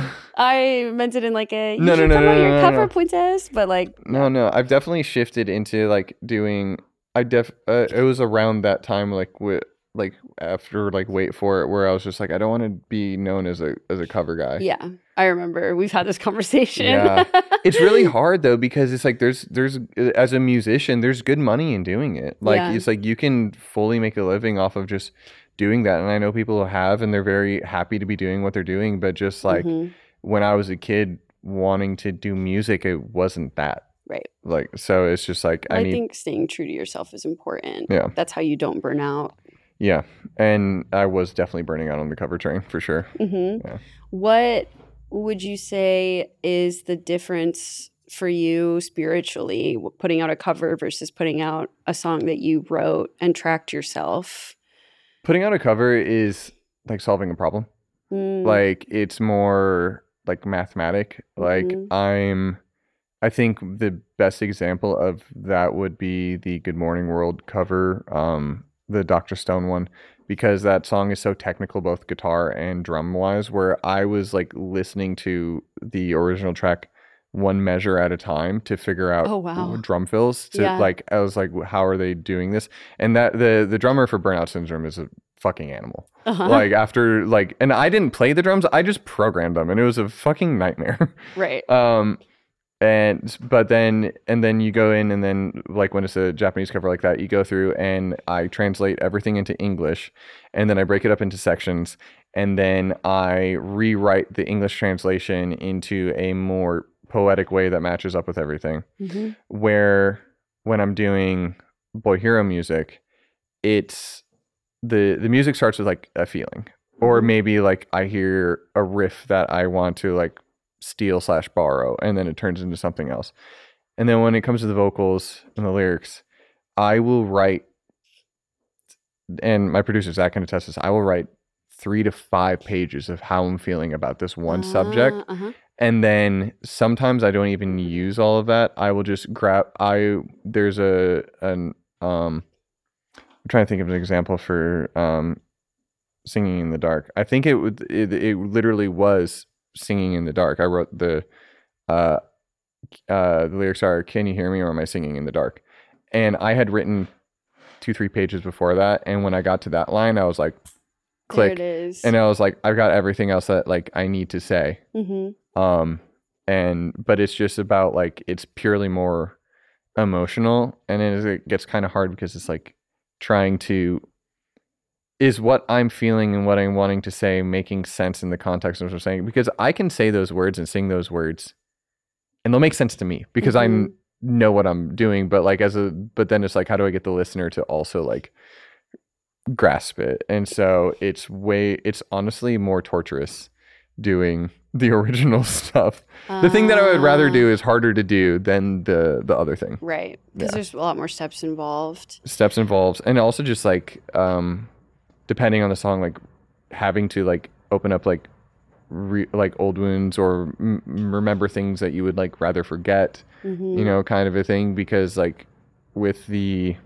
I meant it in like a you No, no, should no, promote no, your no, no, cover, no. princess. But like No, no, I've definitely shifted into like doing. I def. Uh, it was around that time, like with like after like Wait for It, where I was just like, I don't want to be known as a as a cover guy. yeah, I remember we've had this conversation. Yeah. It's really hard though because it's like there's there's as a musician there's good money in doing it. Like Yeah. it's like you can fully make a living off of just doing that, and I know people who have, and they're very happy to be doing what they're doing. But just like Mhm. when I was a kid wanting to do music, it wasn't that. Right. Like so, it's just like I I need. think staying true to yourself is important. Yeah. That's how you don't burn out. Yeah, and I was definitely burning out on the cover train for sure. hmm Yeah. What would you say is the difference for you spiritually, w- putting out a cover versus putting out a song that you wrote and tracked yourself? Putting out a cover is like solving a problem. Mm, Like it's more like mathematic. Like Mhm. I'm I think the best example of that would be the Good Morning World cover, um, the Doctor Stone one, because that song is so technical, both guitar and drum wise, where I was like listening to the original track one measure at a time to figure out Oh, wow. drum fills to Yeah. like I was like, how are they doing this? And that the the drummer for Burnout Syndrome is a fucking animal. uh-huh. Like after like and I didn't play the drums, I just programmed them and it was a fucking nightmare. right. um and but then and then you go in and then like when it's a Japanese cover like that, you go through and I translate everything into English and then I break it up into sections and then I rewrite the English translation into a more poetic way that matches up with everything. hmm Where when I'm doing Boy Hero music, it's the the music starts with like a feeling, or Mhm. maybe like I hear a riff that I want to like steal slash borrow, and then it turns into something else. And then when it comes to the vocals and the lyrics, I will write, and my producer Zach can attest this, I will write three to five pages of how I'm feeling about this one Uh, subject. Uh-huh. And then sometimes I don't even use all of that. I will just grab, I, there's a, an, um, I'm trying to think of an example for, um, Singing in the Dark. I think it would, it, it literally was Singing in the Dark. I wrote the, uh, uh, the lyrics are, "Can you hear me, or am I singing in the dark?" And I had written two, three pages before that. And when I got to that line, I was like, click. There it is. And I was like, I've got everything else that like I need to say. Mm-hmm. Um, and, but it's just about like, it's purely more emotional. And it, it gets kind of hard because it's like trying to, is what I'm feeling and what I'm wanting to say making sense in the context of what I'm saying? Because I can say those words and sing those words and they'll make sense to me because Mhm. I know what I'm doing. But like as a, but then it's like, how do I get the listener to also like grasp it? And so it's way, it's honestly more torturous doing the original stuff. The thing that I would rather do is harder to do than the the other thing. Right. Because Yeah. there's a lot more steps involved. Steps involved, and also just like um depending on the song, like having to like open up like re- like old wounds or m- remember things that you would like rather forget, Mm-hmm. you know, kind of a thing. Because like with the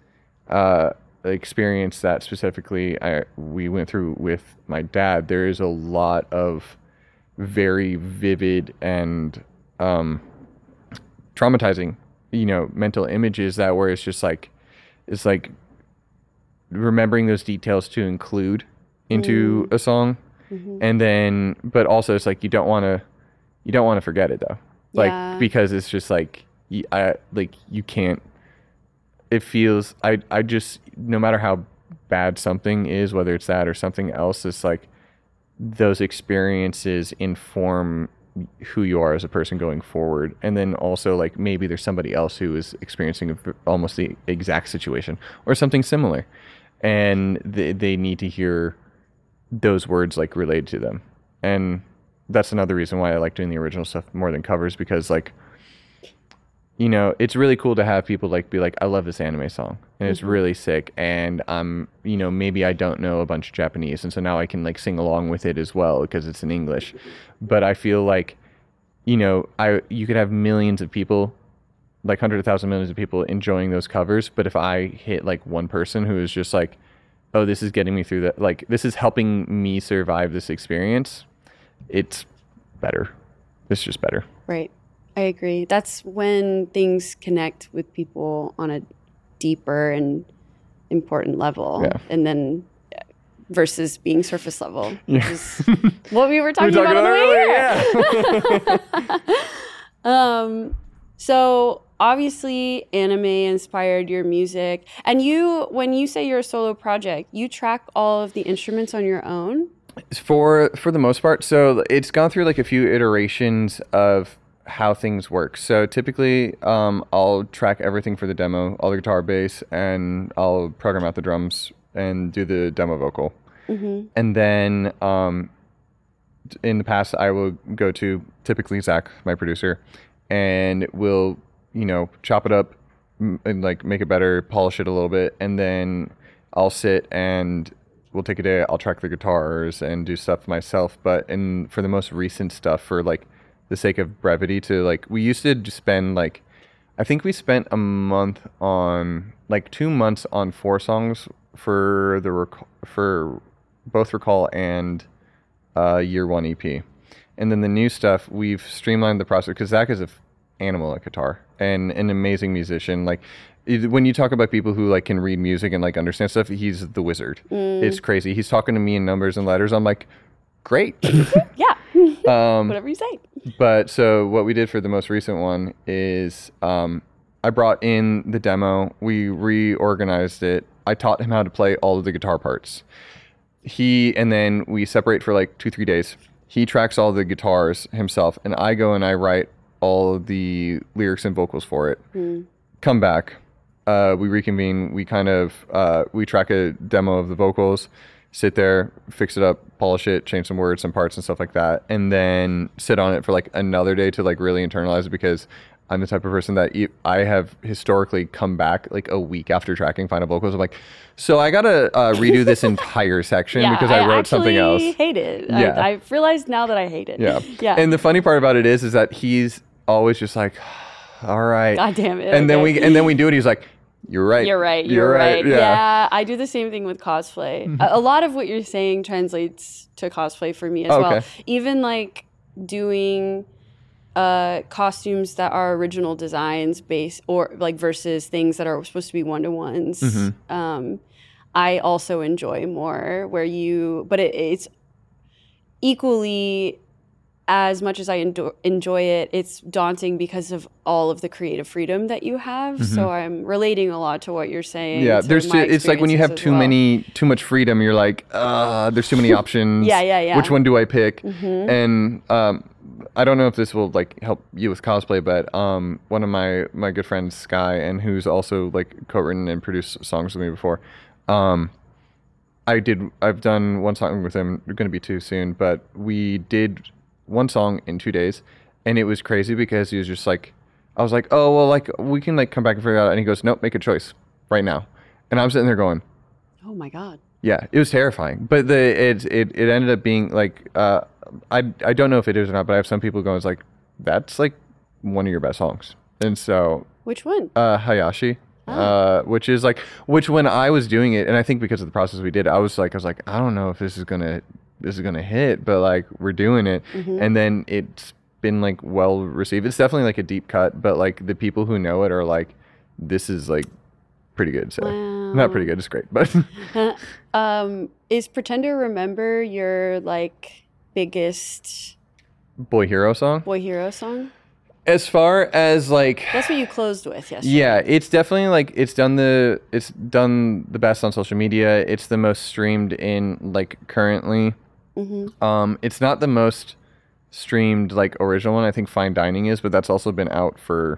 uh experience that specifically I we went through with my dad, there is a lot of very vivid and um traumatizing, you know, mental images that where it's just like it's like remembering those details to include into a song. Mm-hmm. And then but also it's like you don't want to you don't want to forget it though, like Yeah. because it's just like y- I like you can't, it feels I I just, no matter how bad something is, whether it's that or something else, it's like those experiences inform who you are as a person going forward. And then also like maybe there's somebody else who is experiencing a v- almost the exact situation or something similar, and they, they need to hear those words like related to them. And that's another reason why I like doing the original stuff more than covers, because like, you know, it's really cool to have people like be like, I love this anime song and it's Mhm. really sick, and um you know, maybe I don't know a bunch of Japanese, and so now I can like sing along with it as well because it's in English. But I feel like, you know, I you could have millions of people, like hundreds of thousands, millions of people enjoying those covers, but if I hit like one person who is just like, oh, this is getting me through that, like this is helping me survive this experience, it's better. It's just better. Right. I agree. That's when things connect with people on a deeper and important level. Yeah. And then uh, versus being surface level, which Yeah. is what we were talking, talking about, on the way about here. um, so obviously anime inspired your music. And you, when you say you're a solo project, you track all of the instruments on your own? For for the most part, so it's gone through like a few iterations of how things work. So typically, um, I'll track everything for the demo, all the guitar, bass, and I'll program out the drums and do the demo vocal. Mm-hmm. And then um, in the past, I will go to typically Zach, my producer, and we'll, you know, chop it up m- and like make it better, polish it a little bit, and then I'll sit and we'll take a day. I'll track the guitars and do stuff myself. But in for the most recent stuff, for like the sake of brevity, to like we used to just spend like, I think we spent a month on like two months on four songs for the rec- for both Recall and uh, Year One E P. And then the new stuff, we've streamlined the process because Zach is an f- animal at guitar and an amazing musician. Like it- when you talk about people who like can read music and like understand stuff, he's the wizard. Mm. It's crazy. He's talking to me in numbers and letters. I'm like, great. Yeah. um, Whatever you say. but so what we did for the most recent one is um, I brought in the demo. We reorganized it. I taught him how to play all of the guitar parts. He and then we separate for like two, three days. He tracks all the guitars himself, and I go and I write all of the lyrics and vocals for it. Mm. Come back. Uh, we reconvene. We kind of uh, we track a demo of the vocals, sit there, fix it up, polish it, change some words, some parts and stuff like that, and then sit on it for like another day to like really internalize it, because I'm the type of person that e- I have historically come back like a week after tracking final vocals. I'm like, so I gotta uh, redo this entire section Yeah, because I, wrote something else. I hate it. Yeah. I, I've realized now that I hate it. Yeah. Yeah. And the funny part about it is, is that he's always just like, all right. God damn it. And then okay. we and then we do it. He's like, you're right. You're right. You're, right. Yeah. Yeah. I do the same thing with cosplay. a, a lot of what you're saying translates to cosplay for me as Oh, well. okay. Even like doing uh, costumes that are original designs based, or like versus things that are supposed to be one to ones. Mm-hmm. Um, I also enjoy more where you, but it, it's equally as much as I endo- enjoy it, it's daunting because of all of the creative freedom that you have. Mm-hmm. So I'm relating a lot to what you're saying. Yeah, to there's my too, it's like when you have experiences as too well. many too much freedom, you're like, uh, there's too many options. Yeah, yeah, yeah. Which one do I pick? Mhm. And um, I don't know if this will like help you with cosplay, but um, one of my my good friends, Sky, and who's also like co-written and produced songs with me before. Um, I did. I've done one song with him. Going to be two soon, but we did one song in two days, and it was crazy because he was just like, I was like, oh well, like we can like come back and figure it out, and he goes, nope, make a choice right now, and I'm sitting there going, Oh my God. yeah, it was terrifying, but the it it it ended up being like, uh, I I don't know if it is or not, but I have some people going, it's like, that's like one of your best songs, and so Which one? uh, Hayashi. Uh, which is like, which when I was doing it, and I think because of the process we did, I was like, I was like, I don't know if this is gonna, this is gonna hit, but like we're doing it, Mhm. and then it's been like well received. It's definitely like a deep cut, but like the people who know it are like, this is like pretty good. So Wow. not pretty good, it's great, but um, is Pretend to Remember your like biggest Boy Hero song. boy hero song? As far as like, That's what you closed with yesterday. yeah, it's definitely like it's done the it's done the best on social media. It's the most streamed in like currently. Mm-hmm. Um, it's not the most streamed like original one. I think Fine Dining is, but that's also been out for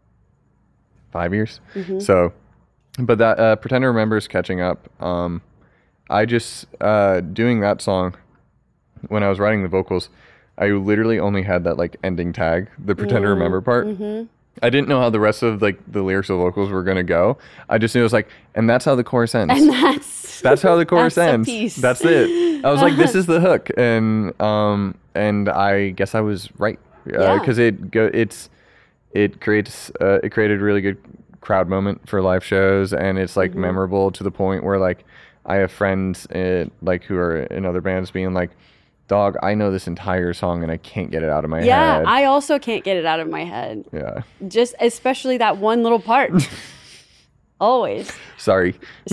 five years. Mm-hmm. So, but that uh, Pretend to Remember is catching up. Um, I just uh, doing that song when I was writing the vocals. I literally only had that like ending tag, the Pretend to Remember part. Mm-hmm. I didn't know how the rest of like the lyrics of vocals were gonna go. I just knew it was like, and that's how the chorus ends. And that's That's how the chorus that's the ends. piece. That's it. I was like, this is the hook, and um, and I guess I was right Yeah. because it go it's it creates uh, it created a really good crowd moment for live shows, and it's like Mhm. memorable to the point where like I have friends uh like who are in other bands being like, dog, I know this entire song and I can't get it out of my Yeah, head. I also can't get it out of my head. yeah, Just especially that one little part. Always. sorry.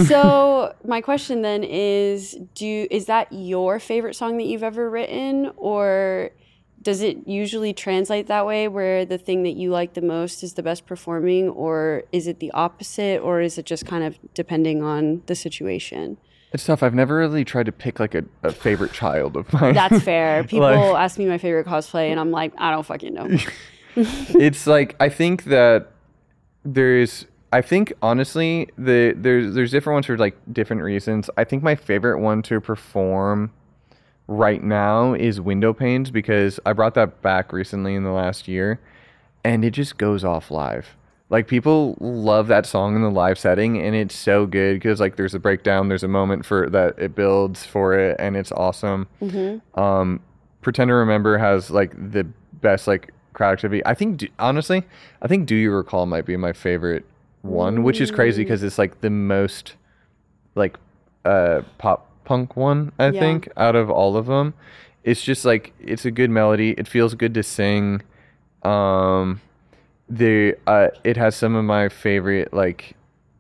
So my question then is, do is that your favorite song that you've ever written, or does it usually translate that way, where the thing that you like the most is the best performing, or is it the opposite, or is it just kind of depending on the situation? It's tough. I've never really tried to pick like a, a favorite child of mine. That's fair. People Like- ask me my favorite cosplay, and I'm like, I don't fucking know. It's like I think that there's I think honestly the there's there's different ones for like different reasons. I think my favorite one to perform right now is Window Panes, because I brought that back recently in the last year, and it just goes off live. Like people love that song in the live setting, and it's so good because like there's a breakdown, there's a moment for that it builds for it, and it's awesome. Mm-hmm. Um, Pretend to Remember has like the best like crowd activity. I think do, honestly, I think Do You Recall might be my favorite one, which is crazy because it's like the most like uh pop punk one I Yeah. think out of all of them. It's just like it's a good melody. It feels good to sing. Um, the uh, it has some of my favorite like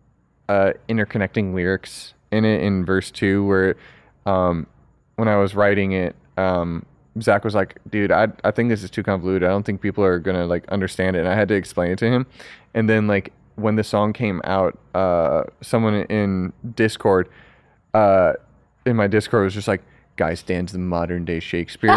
uh interconnecting lyrics in it in verse two where um when I was writing it um Zach was like, dude, I I think this is too convoluted. I don't think people are gonna like understand it. And I had to explain it to him. And then like when the song came out, uh, someone in Discord, uh, in my Discord was just like, guy stands the modern day Shakespeare.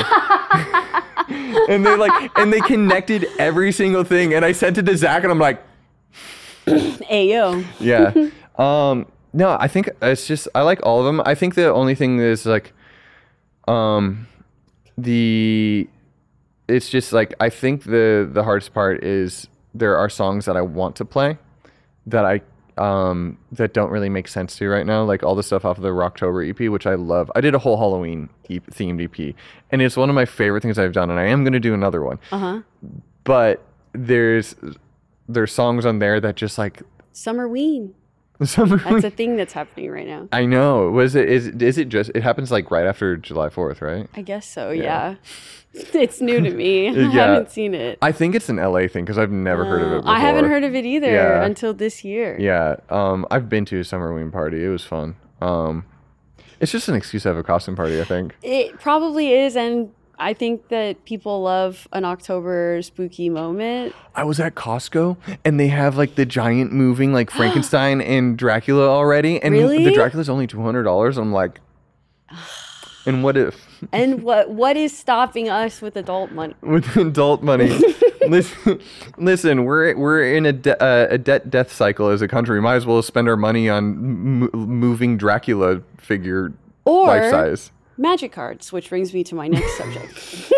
And they like and they connected every single thing. And I sent it to Zach and I'm like, Ayo. yeah. Um, no, I think it's just I like all of them. I think the only thing is like, um, the it's just like I think the the hardest part is there are songs that I want to play that I um that don't really make sense to right now, like all the stuff off of the Rocktober E P, which I love. I did a whole Halloween e- themed E P, and it's one of my favorite things I've done, and I am going to do another one. Uh-huh. But there's there's songs on there that just like Summerween. some That's a thing that's happening right now. I know. Was it is is it just it happens like right after July fourth, right? I guess so, Yeah. yeah. It's new to me. I Yeah. haven't seen it. I think it's an L A thing because I've never heard of it Oh, before. I haven't heard of it either Yeah. until this year. Yeah, um, I've been to a Summerween party. It was fun. Um, it's just an excuse to have a costume party, I think. It probably is, and I think that people love an October spooky moment. I was at Costco and they have like the giant moving like Frankenstein and Dracula already, and Really? the Dracula's only two hundred dollars. I'm like, and what if And what what is stopping us with adult money? with adult money? listen, listen, we're we're in a de- uh, a debt death cycle as a country. Might as well spend our money on m- moving Dracula figure Or life size. magic cards, which brings me to my next subject.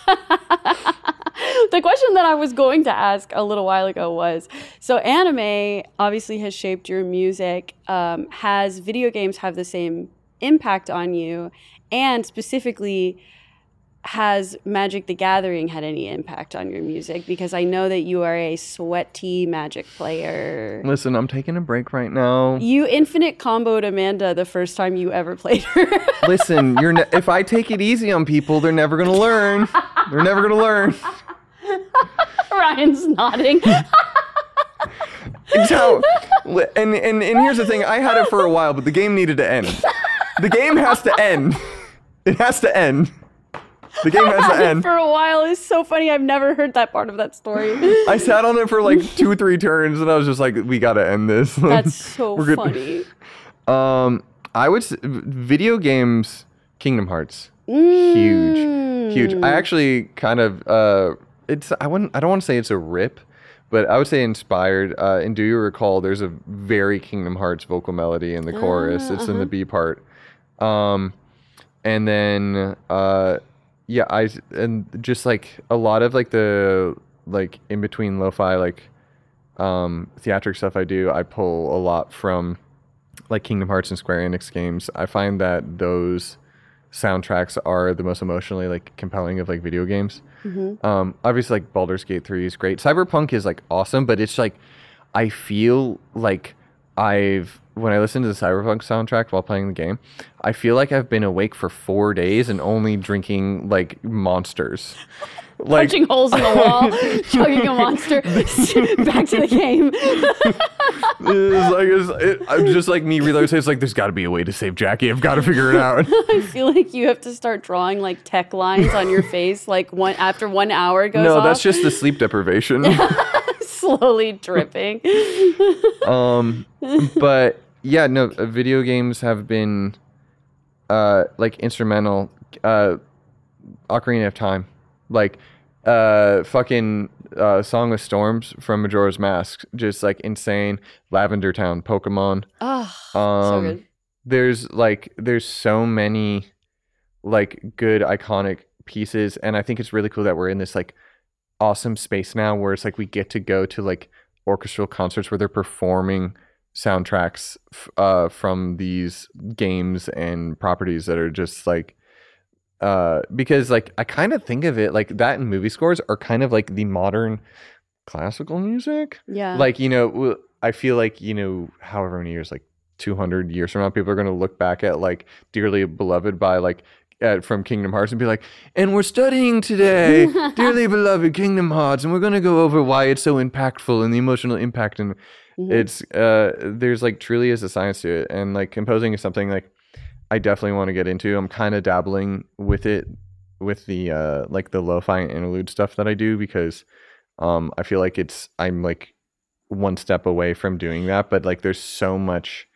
The question that I was going to ask a little while ago was, so anime obviously has shaped your music. Um, has video games have the same impact on you? And specifically, has Magic the Gathering had any impact on your music? Because I know that you are a sweaty Magic player. Listen, I'm taking a break right now. You infinite comboed Amanda the first time you ever played her. Listen, you're ne- if I take it easy on people, they're never gonna learn. They're never gonna learn. Ryan's nodding. So, and, and and here's the thing: I had it for a while, but the game needed to end. The game has to end. It has to end. The game has to end. For a while is so funny. I've never heard that part of that story. I sat on it for like two, three turns, and I was just like, "We gotta end this." That's so We're good. funny. Um, I would s- video games, Kingdom Hearts, huge, huge. I actually kind of uh, it's I wouldn't I don't want to say it's a rip, but I would say inspired. Uh, and do you recall? There's a very Kingdom Hearts vocal melody in the chorus. Ah, It's in uh-huh. the B part. Um, and then uh, yeah, I and just like a lot of like the like in between lo-fi like um theatric stuff I do, I pull a lot from like Kingdom Hearts and Square Enix games. I find that those soundtracks are the most emotionally like compelling of like video games. Mhm. Um, obviously like Baldur's Gate three is great. Cyberpunk is like awesome, but it's like I feel like I've when I listen to the Cyberpunk soundtrack while playing the game, I feel like I've been awake for four days and only drinking like monsters. Like Punching holes in the wall, chugging a monster. Back to the game. it's like it's, it, I'm just like me realizing it's like there's got to be a way to save Jackie. I've got to figure it out. I feel like you have to start drawing like tech lines on your face, like one after one hour goes No, off. that's just the sleep deprivation. slowly dripping. um, but yeah, no, uh, video games have been uh like instrumental. Uh, Ocarina of Time, like uh fucking uh Song of Storms from Majora's Mask, just like insane. Lavender Town, Pokemon. Oh, Um, so good. There's like there's so many like good iconic pieces, and I think it's really cool that we're in this like awesome space now where it's like we get to go to like orchestral concerts where they're performing soundtracks f- uh from these games and properties that are just like uh because like I kind of think of it like that, and movie scores are kind of like the modern classical music. Yeah. Like, you know, w- I feel like, you know, however many years, like two hundred years from now, people are going to look back at like Dearly Beloved by like uh, from Kingdom Hearts and be like, and we're studying today Dearly Beloved Kingdom Hearts, and we're going to go over why it's so impactful and the emotional impact. And Mhm. it's uh there's like truly is a science to it, and like composing is something like I definitely want to get into. I'm kind of dabbling with it with the uh like the lo-fi and interlude stuff that I do, because um I feel like it's I'm like one step away from doing that, but like there's so much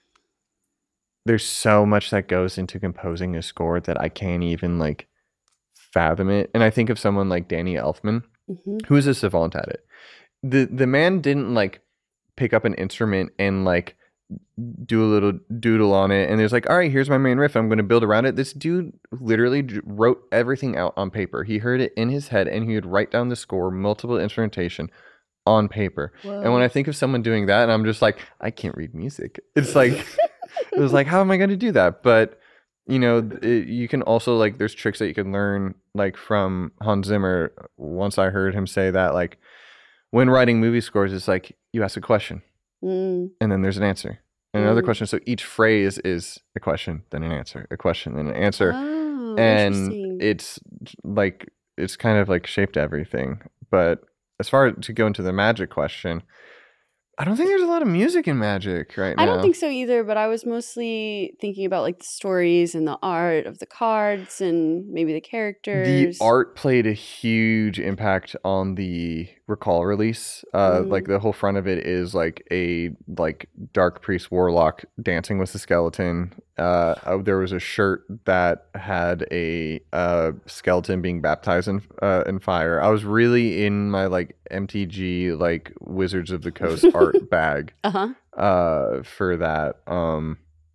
there's so much that goes into composing a score that I can't even like fathom it. And I think of someone like Danny Elfman, Mhm. who is a savant at it. The the man didn't like pick up an instrument and like do a little doodle on it, and there's like, all right, here's my main riff. I'm going to build around it. This dude literally j- wrote everything out on paper. He heard it in his head, and he would write down the score, multiple instrumentation on paper. Whoa. And when I think of someone doing that, and I'm just like, I can't read music. It's like, it was like, how am I going to do that? But you know, it, you can also like, there's tricks that you can learn like from Hans Zimmer. Once I heard him say that, like, when writing movie scores, it's like you ask a question, Mm. and then there's an answer. And another Mm. question. So each phrase is a question, then an answer, a question, then an answer. Oh, and interesting. it's like, it's kind of like shaped everything. But as far as to go into the magic question, I don't think there's a lot of music in Magic right now. I don't think so either, but I was mostly thinking about like the stories and the art of the cards and maybe the the characters. art played a huge impact on the Recall release. Uh, Mhm. Like the whole front of it is like a like dark priest warlock dancing with the skeleton. Uh, uh, there was a shirt that had a uh, skeleton being baptized in uh, in fire. I was really in my like M T G like Wizards of the Coast art bag Uh-huh. uh for that. Um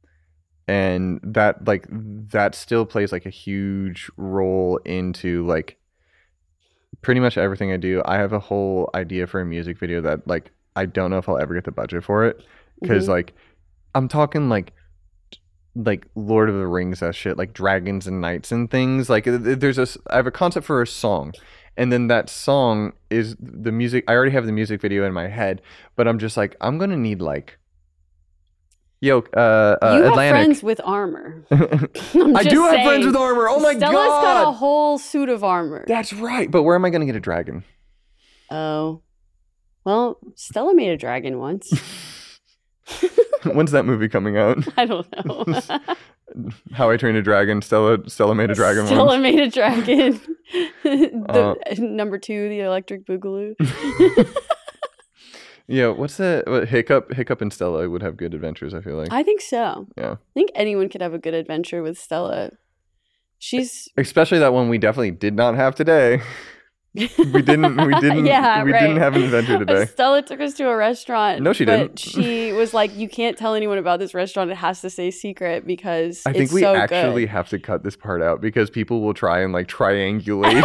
and that like that still plays like a huge role into like pretty much everything I do. I have a whole idea for a music video that like I don't know if I'll ever get the budget for it, because Mhm. like I'm talking like like Lord of the Rings that shit, like dragons and knights and things. Like th- th- there's a s- I have a concept for a song, and then that song is the music. I already have the music video in my head, but I'm just like, I'm gonna need like yo uh, uh you have Atlantic. friends with armor. I'm I just do have saying. friends with armor. Oh my Stella's god, got a whole suit of armor. that's right. But where am I gonna get a dragon? Oh. Well, Stella made a dragon once. When's that movie coming out? I don't know. How I Trained a Dragon. Stella Stella made a dragon Stella once. made a dragon. the, Uh, number two, the electric boogaloo. Yeah, what's that? What, Hiccup Hiccup and Stella would have good adventures, I feel like. I think so. Yeah. I think anyone could have a good adventure with Stella. She's Especially that one we definitely did not have today. We didn't we didn't yeah, we right. didn't have an adventure today. Stella took us to a restaurant. No, she but didn't. She was like, "You can't tell anyone about this restaurant. It has to stay secret because I think it's we so actually good." have to cut this part out because people will try and like triangulate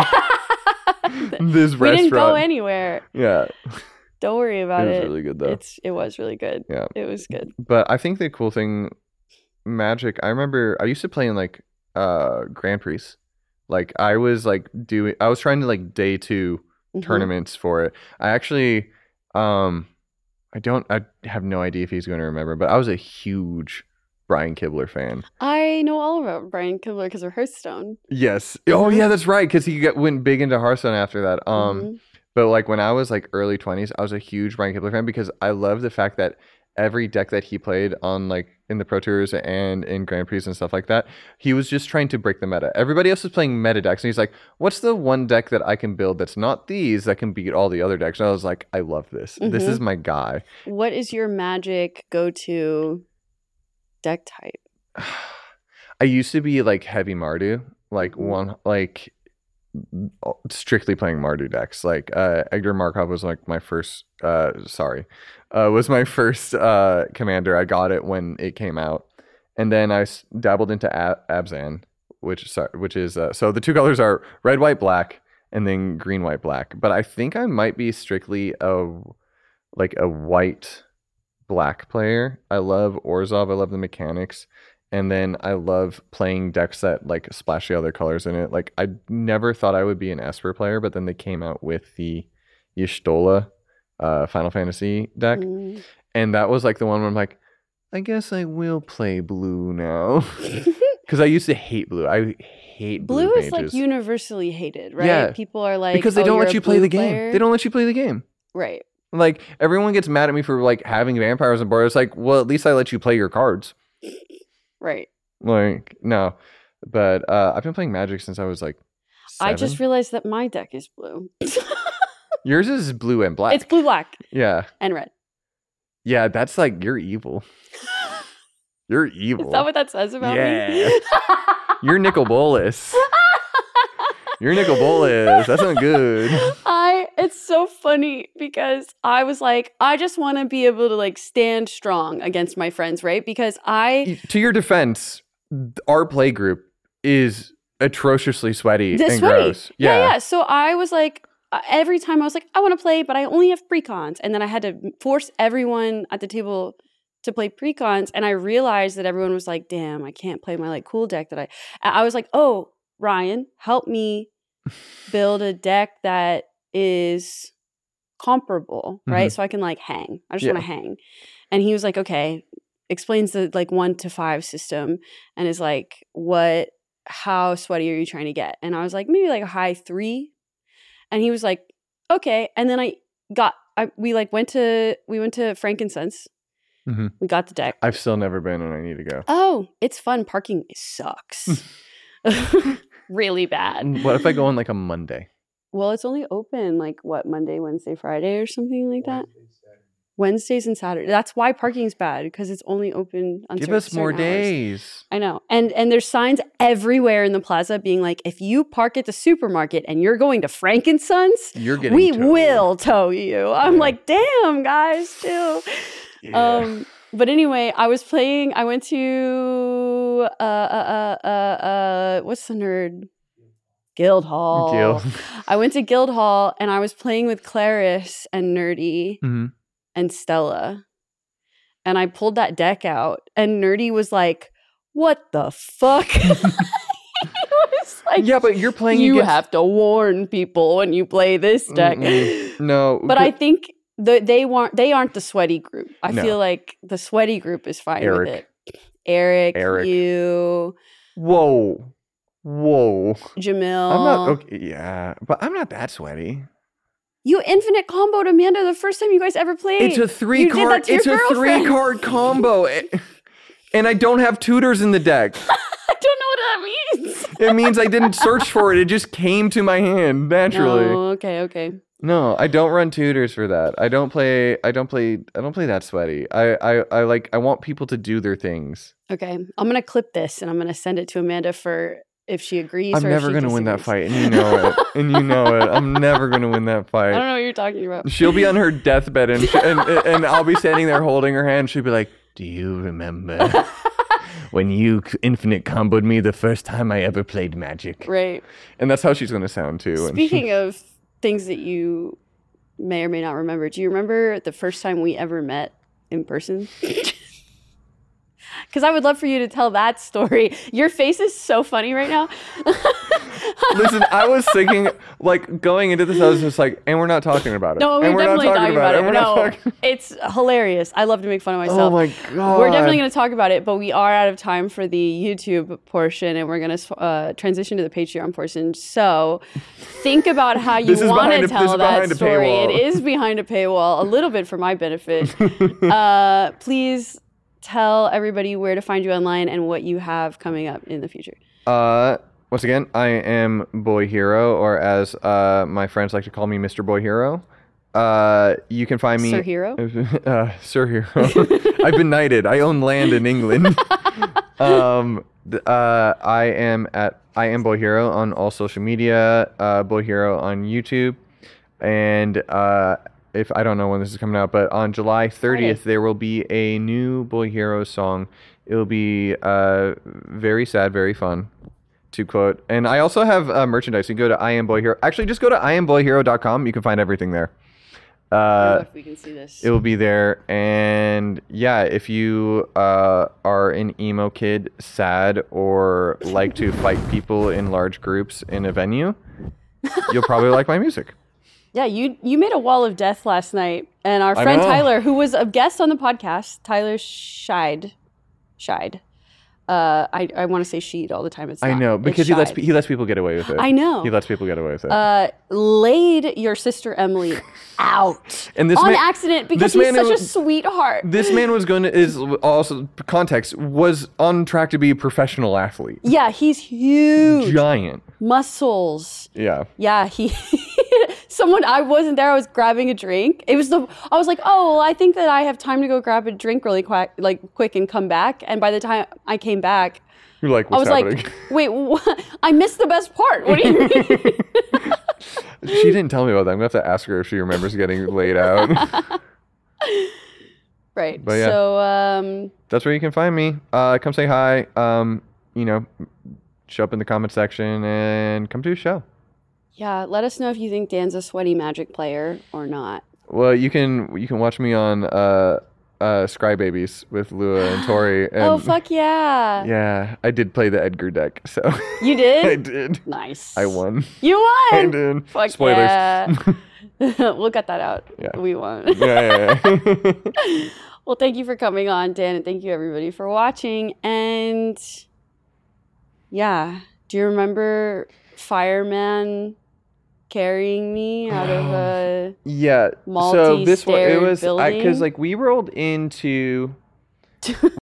this We restaurant. didn't go anywhere. Yeah. Don't worry about It it. was really good though. It's it was really good. Yeah. It was good. But I think the cool thing, Magic, I remember I used to play in like uh Grand Prix. Like I was like doing I was trying to like day two Mhm. tournaments for it. I actually um I don't I have no idea if he's going to remember, but I was a huge Brian Kibler fan. I know all about Brian Kibler because of Hearthstone. Yes. Oh yeah, that's right, cuz he got, went big into Hearthstone after that. Um Mhm. But like when I was like early twenties, I was a huge Brian Kibler fan because I love the fact that every deck that he played on like in the Pro Tours and in Grand Prix and stuff like that, he was just trying to break the meta. Everybody else was playing meta decks, and he's like, "What's the one deck that I can build that's not these that can beat all the other decks?" And I was like, "I love this. This Mhm. is my guy." What is your Magic go-to deck type? I used to be like heavy Mardu, like Mhm. one like strictly playing Mardu decks. Like uh Edgar Markov was like my first uh sorry. Uh was my first uh commander. I got it when it came out. And then I s- dabbled into A- Abzan, which sorry, which is uh, so the two colors are red, white, black, and then green, white, black. But I think I might be strictly a like a white black player. I love Orzhov. I love the mechanics. And then I love playing decks that like splash the other colors in it. Like I never thought I would be an Esper player, but then they came out with the Y'shtola uh, Final Fantasy deck. Mm. And that was like the one where I'm like, I guess I will play blue now. Because I used to hate blue. I hate blue, Blue is mages. like universally hated, right? Yeah. People are like, because they "Oh, don't you're let a you play blue the game. player?" They don't let you play the game. Right. Like everyone gets mad at me for like having vampires on board. It's like, well, at least I let you play your cards. Right. Like no, but uh, I've been playing Magic since I was like. I just seven. realized that my deck is blue. Yours is blue and black. It's blue, black, Yeah, and red. yeah. That's like you're evil. You're evil. Is that what that says about Yeah. me? You're Nicol Bolas. You're Nicol Bolas. That's not good. I it's so funny because I was like, I just want to be able to like stand strong against my friends, right? Because I, To your defense, our play group is atrociously sweaty the and sweaty. gross. Yeah. yeah, yeah. So I was like, uh, every time I was like, I want to play, but I only have precons, and then I had to force everyone at the table to play precons, and I realized that everyone was like, damn, I can't play my like cool deck that I. I was like, oh, Ryan, help me build a deck that is comparable, right? Mhm. So I can like hang. I just Yeah. want to hang. And he was like, okay, explains the like one to five system and is like, what, how sweaty are you trying to get? And I was like, maybe like a high three. And he was like, okay. And then I got, I, we like went to, we went to Frankincense. Mhm. We got the deck. I've still never been and I need to go. Oh, it's fun. Parking sucks. Really bad. What if I go on like a Monday? Well, it's only open like what, Monday, Wednesday, Friday or something like that. Wednesdays and Saturdays. That's why parking's bad, because it's only open on Give certain, us more certain hours. days. I know. And and there's signs everywhere in the plaza being like, if you park at the supermarket and you're going to Frankinson's, You're getting we towed. will tow you. I'm Yeah. like, damn, guys, too. Yeah. Um, but anyway, I was playing, I went to uh uh uh uh, uh what's the nerd? Guildhall. Gil. I went to Guildhall and I was playing with Claris and Nerdy Mhm. and Stella. And I pulled that deck out and Nerdy was like, what the fuck? He was like, Yeah, but you're playing you against... have to warn people when you play this deck. Mm-mm. No. But I think the, they weren't they aren't the sweaty group. I No. feel like the sweaty group is fine Eric. with it. Eric, Eric. you, Whoa. Whoa. Jamil. I'm not... Okay, yeah, but I'm not that sweaty. You infinite comboed Amanda the first time you guys ever played. It's a three You did card. that to your It's a girlfriend. three card combo, It- and I don't have tutors in the deck. I don't know what that means. It means I didn't search for it. It just came to my hand naturally. Oh, okay, okay. No, I don't run tutors for that. I don't play. I don't play. I don't play that sweaty. I, I, I like. I want people to do their things. Okay. I'm gonna clip this and I'm gonna send it to Amanda for if she agrees I'm or never if she gonna win that disagrees. fight, and you know it. And you know it. I'm never gonna win that I don't fight. know what you're talking about. She'll be on her deathbed, and, she, and and I'll be standing there holding her hand. She'll be like, "Do you remember when you infinite comboed me the first time I ever played Magic?" Right. And that's how she's gonna sound too. And- Speaking of things that you may or may not remember, do you remember the first time we ever met in person? Because I would love for you to tell that story. Your face is so funny right now. Listen, I was thinking, like, going into this, I was just like, and we're not talking about it. No, we're and we're definitely not talking about it. and we're not No, talking- it's hilarious. I love to make fun of Oh myself. my god. We're definitely going to talk about it, but we are out of time for the YouTube portion, and we're going to uh, transition to the Patreon portion. So think about how you This is want behind to a- this tell is that behind a story. paywall. It is behind a paywall, a little bit for my benefit. uh, please tell everybody where to find you online and what you have coming up in the future. Uh, once again, I am Boy Hero, or as uh, my friends like to call me, Mister Boy Hero. Uh, you can find me, Sir Hero? uh, Sir Hero. I've been knighted. I own land in England. um, th- uh, I am at I am Boy Hero on all social media. Uh, Boy Hero on YouTube, and uh, if I don't know when this is coming out, but on July thirtieth there will be a new Boy Hero song. It'll be uh, very sad, very fun. To quote, and I also have uh, merchandise. You can go to I Am Boy Hero. Actually, just go to I am boy hero dot com. You can find everything there. I don't know Uh, if we can see this. it will be there. And yeah, if you uh, are an emo kid, sad, or like to fight people in large groups in a venue, you'll probably like my music. Yeah, you you made a wall of death last night, and our I friend know. Tyler, who was a guest on the podcast, Tyler Scheid, Scheid. Uh, I I want to say Sheed all the time. It's I not. know It's because he lets Scheid. pe- he lets people get away with it. I know. He lets people get away with it. Uh, laid your sister Emily out And this on man- accident because this he's man such a is- sweetheart. this man was going to is also context was on track to be a professional athlete. Yeah, he's huge, Giant. muscles. Yeah. Yeah, he. Someone I wasn't there. I was grabbing a drink. It was the. I was like, oh, well, I think that I have time to go grab a drink really quick, like quick, and come back. And by the time I came back, You're like, I what's was happening? like, wait, what? I missed the best part. What do you mean? She didn't tell me about that. I'm gonna have to ask her if she remembers getting laid out. Right. But yeah. So, um, That's where you can find me. Uh, come say hi. Um, you know, show up in the comment section and come to a show. yeah, let us know if you think Dan's a sweaty Magic player or not. Well, you can you can watch me on uh, uh, Scry Babies with Lua and Tori. And Oh, fuck yeah. yeah, I did play the Edgar deck, so You did? I did. Nice. I won. You I won. did. Fuck Spoilers. yeah. We'll cut that out. Yeah. We won't. yeah, yeah, yeah. Well, thank you for coming on, Dan, and thank you everybody for watching. And yeah, do you remember Fireman carrying me out of a Yeah. So this one, it multi-staired was building? because like we rolled into